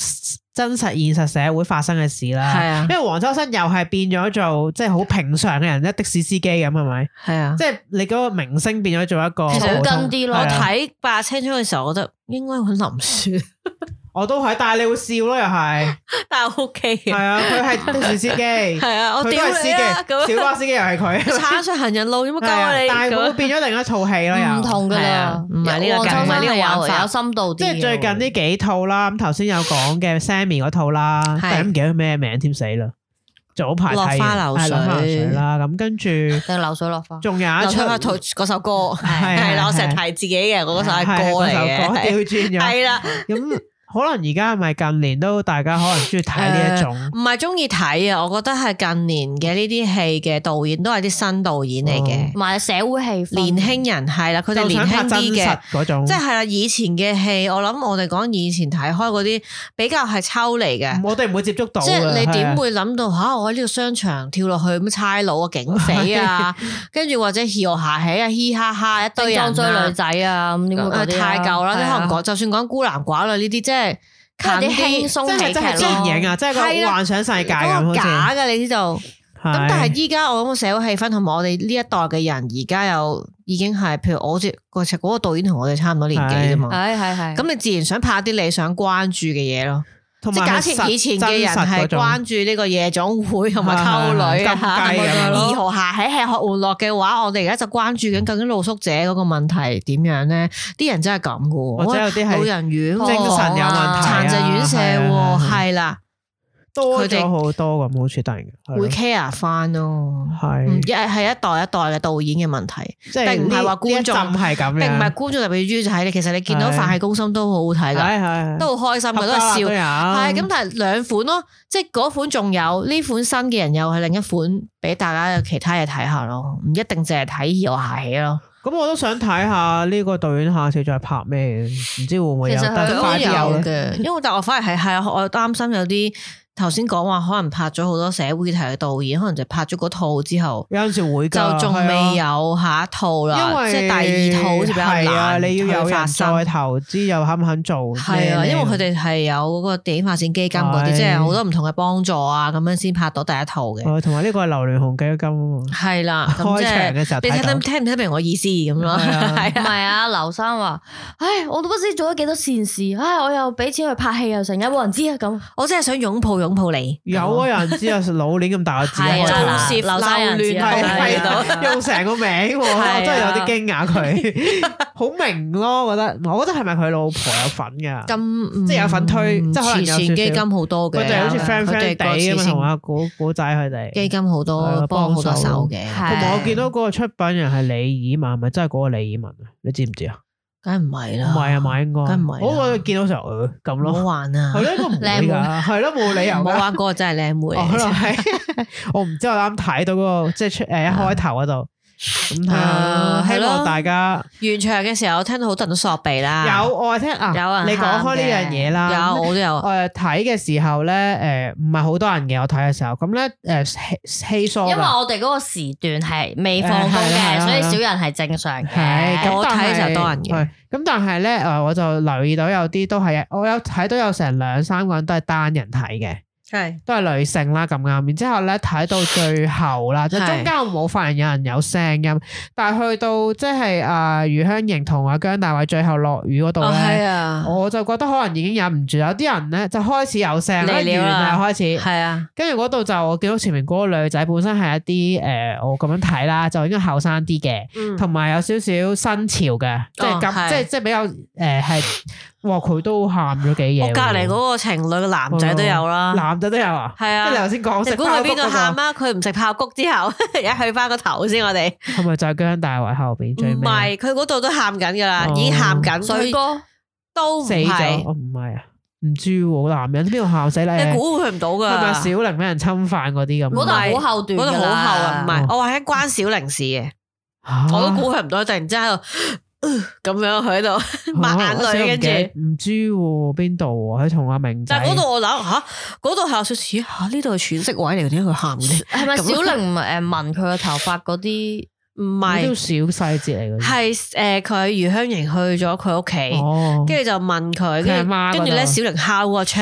真實現實社會發生嘅事啦。係啊，因為黃秋生又係變咗做即係好平常嘅人，一的士司機咁係咪？係啊，即係你嗰個明星變咗做一個其實好跟啲咯。我睇八十青春嘅時候，我覺得應該揾林雪。 我都係，但係你會笑咯，又係， 但係 OK 嘅。 係啊，佢係的士司機，係啊，我屌你啊！小巴司機又係佢， 踩上行人路有乜鳩啊你？ 但係會變咗另一套戲咯，又唔同噶啦， 唔係呢個，唔係呢個玩法， 有深度啲。 即係最近呢幾套啦，咁頭先有講嘅 Sammy 嗰套啦，但係唔記得咩名添，死啦！早排落花流水啦，咁跟住定流水落花， 仲有一出嗰首歌係啦，我成日提自己嘅嗰首係歌嚟嘅， 調轉咗係啦， 咁。可能而家係咪近年都大家可能中意睇呢一種？ 唔係中意睇啊！我覺得係近年嘅呢啲戲嘅導演都係啲新導演嚟嘅， 同埋社會氣氛。 年輕人係啦，佢哋年輕啲嘅嗰種， 即係啦。以前嘅戲，我諗我哋講以前睇開嗰啲比較係抽離嘅， 我哋唔會接觸到。 即係你點會諗到吓？我喺呢個商場跳落去咁差佬啊、警匪啊，跟住或者嘻下起啊、嘻哈哈一堆人追女仔啊咁點會太舊啦！即可能講，就算講孤男寡女呢啲，即係。 近啲輕鬆喜劇咯， 電影啊，即係個幻想世界咁，好似假嘅，你知道。咁但係依家我諗社會氣氛同埋我哋呢一代嘅人，而家又已經係，譬如我好似嗰個導演同我哋差唔多年紀啫嘛。係。咁你自然想拍啲你想關注嘅嘢咯。即係假設以前嘅人係關注呢個夜總會同埋溝女啊，二號下喺吃喝玩樂嘅話，我哋而家就關注緊究竟露宿者嗰個問題點樣咧？啲人真係咁噶， 或者有啲係老人院、 精神有問題、 殘疾院舍，係啦。 多咗好多咁，好似突然會 care 翻咯，係一代一代嘅導演嘅問題，並唔係話觀眾係咁樣， 並唔係觀眾特別中意睇。其實你見到《飯戲攻心》都好好睇噶，都好開心嘅，都係笑。係咁，但係兩款咯，即係嗰款仲有呢款新嘅人，又係另一款俾大家有其他嘢睇下咯，唔一定淨係睇以我下戲咯。 咁我都想睇下呢個導演下次再拍咩，唔知會唔會有？ 其實佢都有嘅，因為但我反而係我擔心有啲。頭先講話可能拍咗好多社會題嘅導演，可能就拍咗嗰套之後， 有陣時會就仲未有下一套啦， 因為即係第二套好似比較難。 你要有人再投資，又肯唔肯做？ 係啊，因為佢哋係有嗰個電影發展基金嗰啲，即係好多唔同嘅幫助啊，咁樣先拍到第一套嘅。 同埋呢個係劉鑾雄基金啊嘛。係啦， 開場嘅時候你聽唔聽明我意思咁咯？ 係唔係啊？劉生話：唉，我都不知做咗幾多善事，唉，我又俾錢去拍戲，又成日冇人知啊咁。 我真係想擁抱你。 有啊，有人知啊，老鏈咁大個字， 劉生亂喺度用成個名，真係有啲驚訝佢，好明咯，我覺得係咪佢老婆有份噶？即係有份推，即係可能有慈善基金好多嘅， 佢哋好似 friend 地咁啊，同阿古仔佢哋基金好多幫好多手嘅。 同埋我見到嗰個出品人係李爾文，係咪真係嗰個李爾文啊？你知唔知啊？ 梗係唔係啦， 唔係啊嘛，應該， 梗唔係。 我見到時候咁咯， 唔好玩啊， 係咯，應該唔會噶，係咯，冇理由。 唔好玩嗰個真係靚妹。 我唔知我啱睇到嗰個即係一開頭嗰度。咁希望大家完場嘅時候，我聽到好多人都索鼻啦。 有我聽啊， 有人你講開呢樣嘢啦。 有我都有。 睇嘅時候咧，唔係好多人嘅。我睇嘅時候，咁咧稀疏。 因為我哋嗰個時段係未放工嘅，所以少人係正常嘅。 我睇嘅時候多人嘅。 咁但係咧，我就留意到有啲都係，我有睇到有成2-3個人都係單人睇嘅。係都係女性啦，咁啱，然之後咧睇到最後啦，即係中間我冇發現有人有聲音，但係去到即係余香凝同阿姜大衛最後落雨嗰度咧，我就覺得可能已經忍唔住，有啲人咧就開始有聲啦，完啦開始，係啊，跟住嗰度就我見到前面嗰個女仔本身係一啲我咁樣睇啦，就應該後生啲嘅，同埋有少少新潮嘅，即係咁，即係比較係。哇！佢都喊咗幾嘢。我隔籬嗰個情侶嘅男仔都有啦， 男仔都有啊。係啊，即係你頭先講食。 估佢邊個喊啊？佢唔食爆谷之後，而家去翻個頭先，我哋係咪就係姜大衛後邊最尾？ 唔係，佢嗰度都喊緊噶啦，已經喊緊。 水哥都死咗，唔係啊，唔知喎，男人邊度喊死咧？ 你估佢唔到噶， 係咪小玲俾人侵犯嗰啲咁？ 嗰度好後段， 嗰度好後啊，唔係，我話喺關小玲事嘅，我都估佢唔到，突然之間喺度。咁樣佢喺度抹眼淚，跟住唔知邊度佢同阿明仔， 但係嗰度我諗吓，嗰度係有少少吓，呢度係喘息位嚟，點解佢喊嘅？ 係咪小玲聞佢個頭髮嗰啲？ 唔係， 都小細節嚟嘅。 係佢余香凝去咗佢屋企，跟住就問佢，跟住咧小玲敲個窗，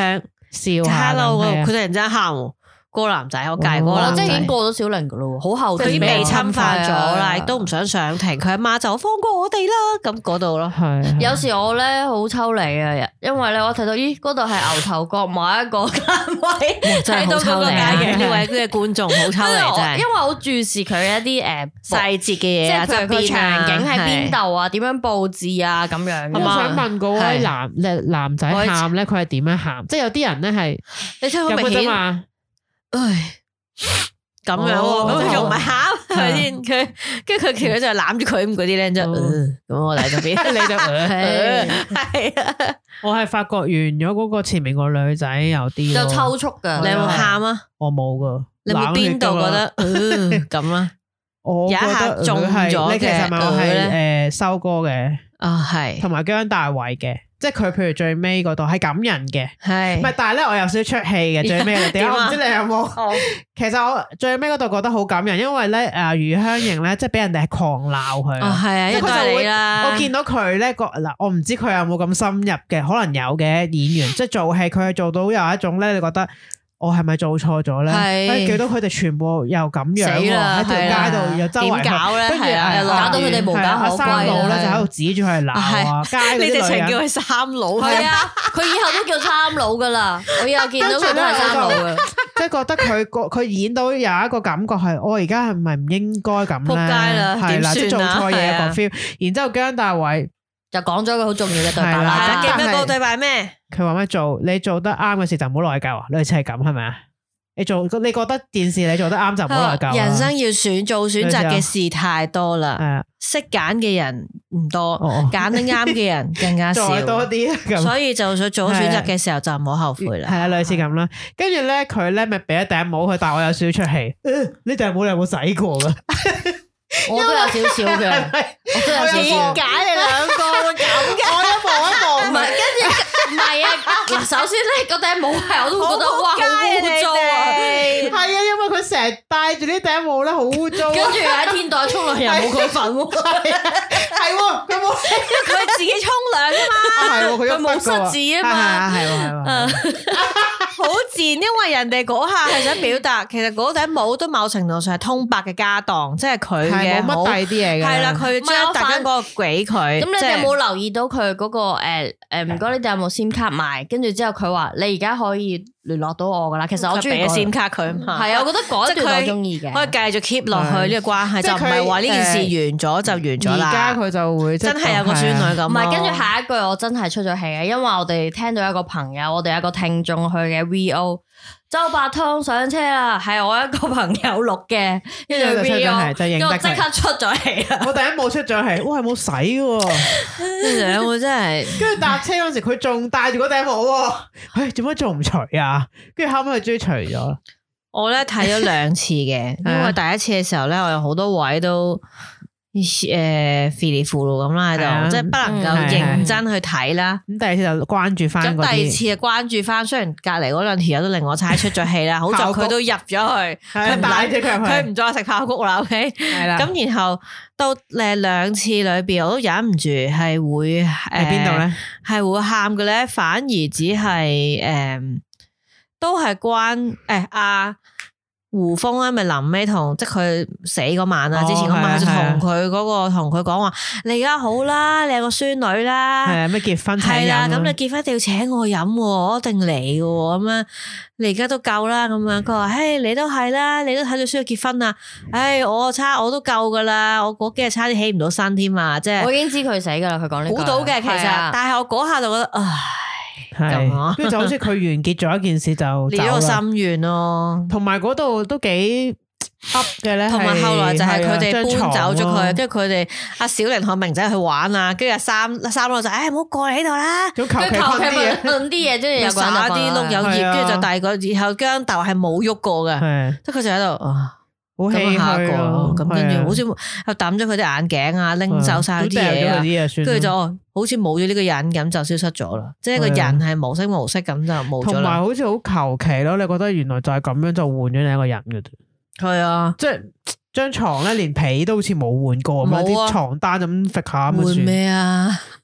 笑下。 Hello，佢突然之間喊。嗰個男仔，我隔嗰個男仔， 即係已經過咗小齡噶咯，好後佢已經被侵犯咗啦，亦都唔想上庭。佢阿媽就放過我哋啦，咁嗰度咯。 係有時我咧好抽離啊，因為咧我睇到咦嗰度係牛頭角某一個單位， 睇到嗰個嘅呢位嘅觀眾好抽離真係， 因為我注視佢一啲細節嘅嘢啊， 即係譬如佢場景喺邊度啊，點樣佈置啊咁樣。 我想問嗰位男仔喊咧，佢係點樣喊？即係有啲人咧係你聽好明顯嘛？唉，咁樣咁佢仲唔係喊係咪先？佢跟住佢其實就攬住佢咁嗰啲咧，就咁我嚟咗邊，你就係啊！ 我係發覺完咗嗰個前面個女仔有啲就抽搐噶， 你有冇喊啊？ 我冇噶， 你冇邊度覺得咁啊？ 我有一下中咗，你其實咪係收歌嘅啊，係同埋姜大衛嘅。即係佢，譬如最尾嗰度係感人嘅，係唔係？但係咧，我有少少出戲嘅最尾嗰啲，我唔知你有冇？其實我最尾嗰度覺得好感人，因為咧，余香凝咧，即係俾人哋係狂鬧佢， 係啊，因為佢就會我見到佢咧嗱，我唔知佢有冇咁深入嘅，可能有嘅演員，即係做戲，佢係做到有一種咧，你覺得。我係咪做錯咗咧？見到佢哋全部又咁樣喺條街度又周圍搞咧， 跟住又搞到佢哋無家可歸。 三佬咧就喺度指住佢嚟鬧啊！街嗰啲女人，你直情叫佢三佬， 係啊！佢以後都叫三佬噶啦。我以後見到佢都係三佬嘅。 即係覺得佢演到有一個感覺係，我而家係咪唔應該咁咧？ 仆街啦， 係啦，即係做錯嘢個 feel。然之後姜大衛就講咗一個好重要嘅對白啦。 記唔記得個對白咩？ 佢話咩你做得啱嘅事就唔好內疚啊，類似係咁係咪啊？你覺得件事你做得啱就唔好內疚。 人生要做選擇嘅事太多啦，識揀嘅人唔多，揀得啱嘅人更加少。 再多啲， 所以就想做選擇嘅時候就唔好後悔啦。 係啊，類似咁啦。跟住咧，佢咧咪俾一頂帽佢，但係我有少少出戲。呢頂帽你有冇洗過噶？ 我都有少少嘅，我都有少少。 點解你兩個會咁嘅？ 我一望一望， 唔係，跟住唔係啊。嗱，首先咧，嗰頂帽係我都覺得哇，好污糟啊！ 係啊，因為佢成日戴住呢頂帽咧，好污糟。 跟住喺天台沖涼又冇佢份喎， 係喎，佢冇， 因為佢自己沖涼啊嘛， 係喎， 佢冇失字啊嘛， 係喎， 好賤，因為人哋嗰下係想表達，其實嗰頂帽都某程度上係通白嘅家當，即係佢嘅冇乜第啲嘢嘅， 係啦，佢將大家嗰個俾佢。 咁你哋有冇留意到佢嗰個唔該，你哋有冇 SIM 卡賣？跟住之後佢話你而家可以聯絡到我噶啦。其實我中意俾 SIM 卡佢嘛， 係啊，我覺得嗰一段我中意嘅， 可以繼續 keep 落去呢個關係，就唔係話呢件事完咗就完咗啦。 而家佢就會真係有個孫女咁。 唔係，跟住下一句我真係出咗氣嘅，因為我哋聽到一個朋友，我哋有一個聽眾去嘅 VO。周伯通上車啦，係我一個朋友錄嘅，跟住 VO，跟住我即刻出咗氣啦。 我第一幕出咗氣，哇，係冇洗嘅， 兩個真係。跟住搭車嗰時，佢仲戴住嗰頂帽，唉，做乜仲唔除啊？跟住後尾佢終於除咗。 我咧睇咗2次嘅，因為第一次嘅時候咧，我有好多位都稀里糊塗咁啦喺度，即係不能夠認真去睇啦。 咁第二次就關注翻。 咁第二次就關注翻，雖然隔籬嗰2條友都令我猜出咗氣啦，好在佢都入咗去，佢唔再食爆谷啦。OK，係啦。咁然後到2次裏邊，我都忍唔住係會喺邊度咧？ 係會喊嘅咧，反而只係都係關胡楓咧，咪臨尾同即係佢死嗰晚啊，之前嗰晚就同佢講話，你而家好啦，你有個孫女啦， 係啊，咩結婚請飲， 係啦，咁你結婚一定要請我飲，我一定嚟嘅，咁樣你而家都夠啦，咁樣佢話，嘿，你都係啦，你都睇到需要結婚啊，唉，我都夠噶啦，我嗰幾日差啲起唔到身添啊，即係我已經知佢死噶啦，佢講呢句， 估到嘅其實，但係我嗰下就覺得，唉。 係，跟住就好似佢完結咗一件事就離咗個心願咯， 同埋嗰度都幾 up 嘅咧， 同埋後來就係佢哋搬走咗佢，跟住佢哋阿小玲同明仔去玩啊，跟住阿三佬就唔好過嚟呢度啦， 咁求其啲嘢，跟住又撒啲碌柚葉，跟住就第二個，然後姜豆係冇喐過嘅，即係佢就喺度好唏噓咯， 咁跟住好似又抌咗佢啲眼鏡啊，拎走晒啲嘢啊，跟住就好似冇咗呢個人咁就消失咗啦，即係個人係無聲無息咁就冇咗啦。同埋好似好求其咯，你覺得原來就係咁樣就換咗另一個人嘅啫。 係啊， 即係張床咧連被都好似冇換過，咁啲床單咁揈下咁算。 換咩啊？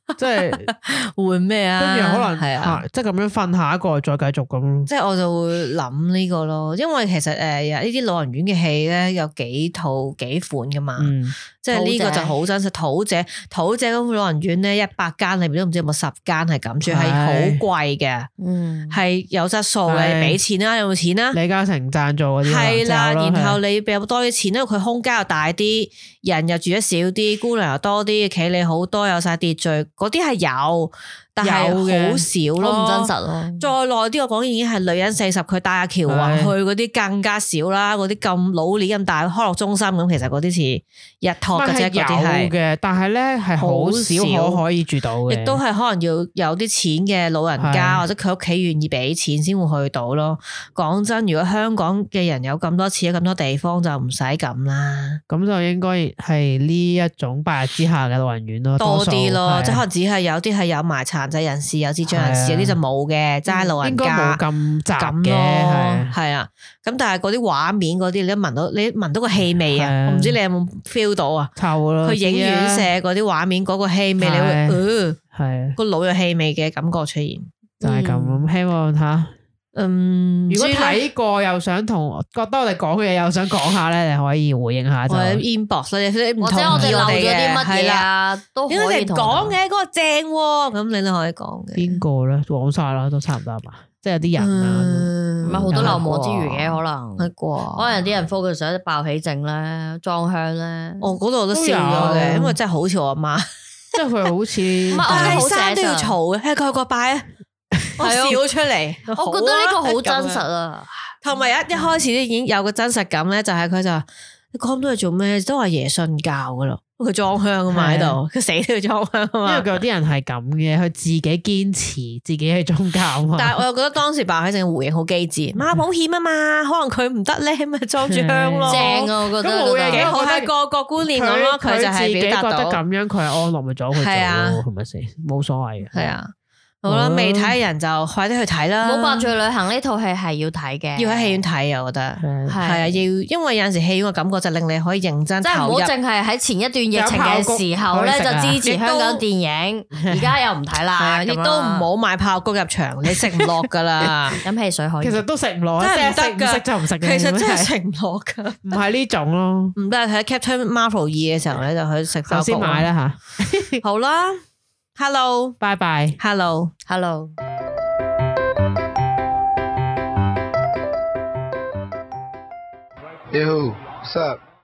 即係換咩啊？ 跟住可能係啊， 即係咁樣瞓下一個再繼續咁。即係我就會諗呢個咯，因為其實呢啲老人院嘅戲咧有幾套幾款噶嘛，即係呢個就好真實。土姐嗰個老人院咧100間裏面都唔知有冇10間係咁，仲係好貴嘅，係有質素嘅，俾錢啦，有冇錢啦？李嘉誠贊助嗰啲係啦，然後你俾多啲錢，因為佢空間又大啲，人又住得少啲，姑娘又多啲，企理好多，有晒秩序，嗰啲係有。但係好少咯， 唔真實咯。 再耐啲我講已經係女人40，佢帶阿喬華去嗰啲更加少啦。嗰啲咁老年咁大康樂中心咁，其實嗰啲似日托嘅啫。嗰啲係有嘅， 但係咧係好少可以住到嘅。 亦都係可能要有啲錢嘅老人家或者佢屋企願意俾錢先會去到咯。講真，如果香港嘅人有咁多錢咁多地方，就唔使咁啦。 咁就應該係呢一種白日之下嘅老人院咯， 多啲咯，即係可能只係有啲係有埋殘疾人士，有智障人士，有啲就冇嘅，齋老人家， 應該冇咁雜嘅， 係啊。咁但係嗰啲畫面嗰啲，你聞到個氣味啊！我唔知你有冇 feel 到啊？ 臭咯！ 佢影院舍嗰啲畫面嗰個氣味，你會係個腦有氣味嘅感覺出現， 就係咁。希望吓，如果睇過又想同覺得我哋講嘅嘢又想講下咧，你可以回應下就 inbox， 或者我哋漏咗啲乜嘢啊，都可以講嘅。嗰個正咁，你都可以講嘅。 邊個咧？講晒啦，都差唔多嘛。即係有啲人啊， 唔係好多漏網之魚嘅，可能係啩？可能啲人 focus 上爆起症咧，裝香咧。 我嗰度我都笑咗嘅，因為真係好似我阿媽， 即係佢好似拜山都要嘈嘅，佢個拜啊，我笑出嚟。 我覺得呢個好真實啊， 同埋一開始都已經有個真實感咧，就係佢就話你講咁多嘢做咩？都話爺信教噶咯。佢裝香啊嘛喺度，佢死都要裝香啊嘛。因為有啲人係咁嘅，佢自己堅持自己係宗教啊嘛。 但係我又覺得當時白海靜回應好機智，買保險啊嘛，可能佢唔得咧，咪裝住香咯。 正啊，我覺得咁冇嘢幾好，係個觀念咁咯。佢就係表達到覺得咁樣佢係安樂咪咗佢做咯，係咪先？冇所謂嘅。 係啊。好啦，未睇嘅人就快啲去睇啦。 冇掛住旅行呢套戲係要睇嘅， 要喺戲院睇啊！我覺得係啊，因為有陣時戲院嘅感覺就令你可以認真投入。 即係唔好淨係喺前一段疫情嘅時候咧就支持香港電影，而家又唔睇啦。 亦都唔好買爆谷入場，你食唔落噶啦。 飲汽水可以， 其實都食唔落， 真係唔得噶， 食就唔食。 其實真係食唔落噶， 唔係呢種咯。 唔得，睇 Captain Marvel 2嘅時候咧就去食爆谷。 先買啦吓。 好啦 ，Hello， 拜拜 ，Hello。 Yo, what's up?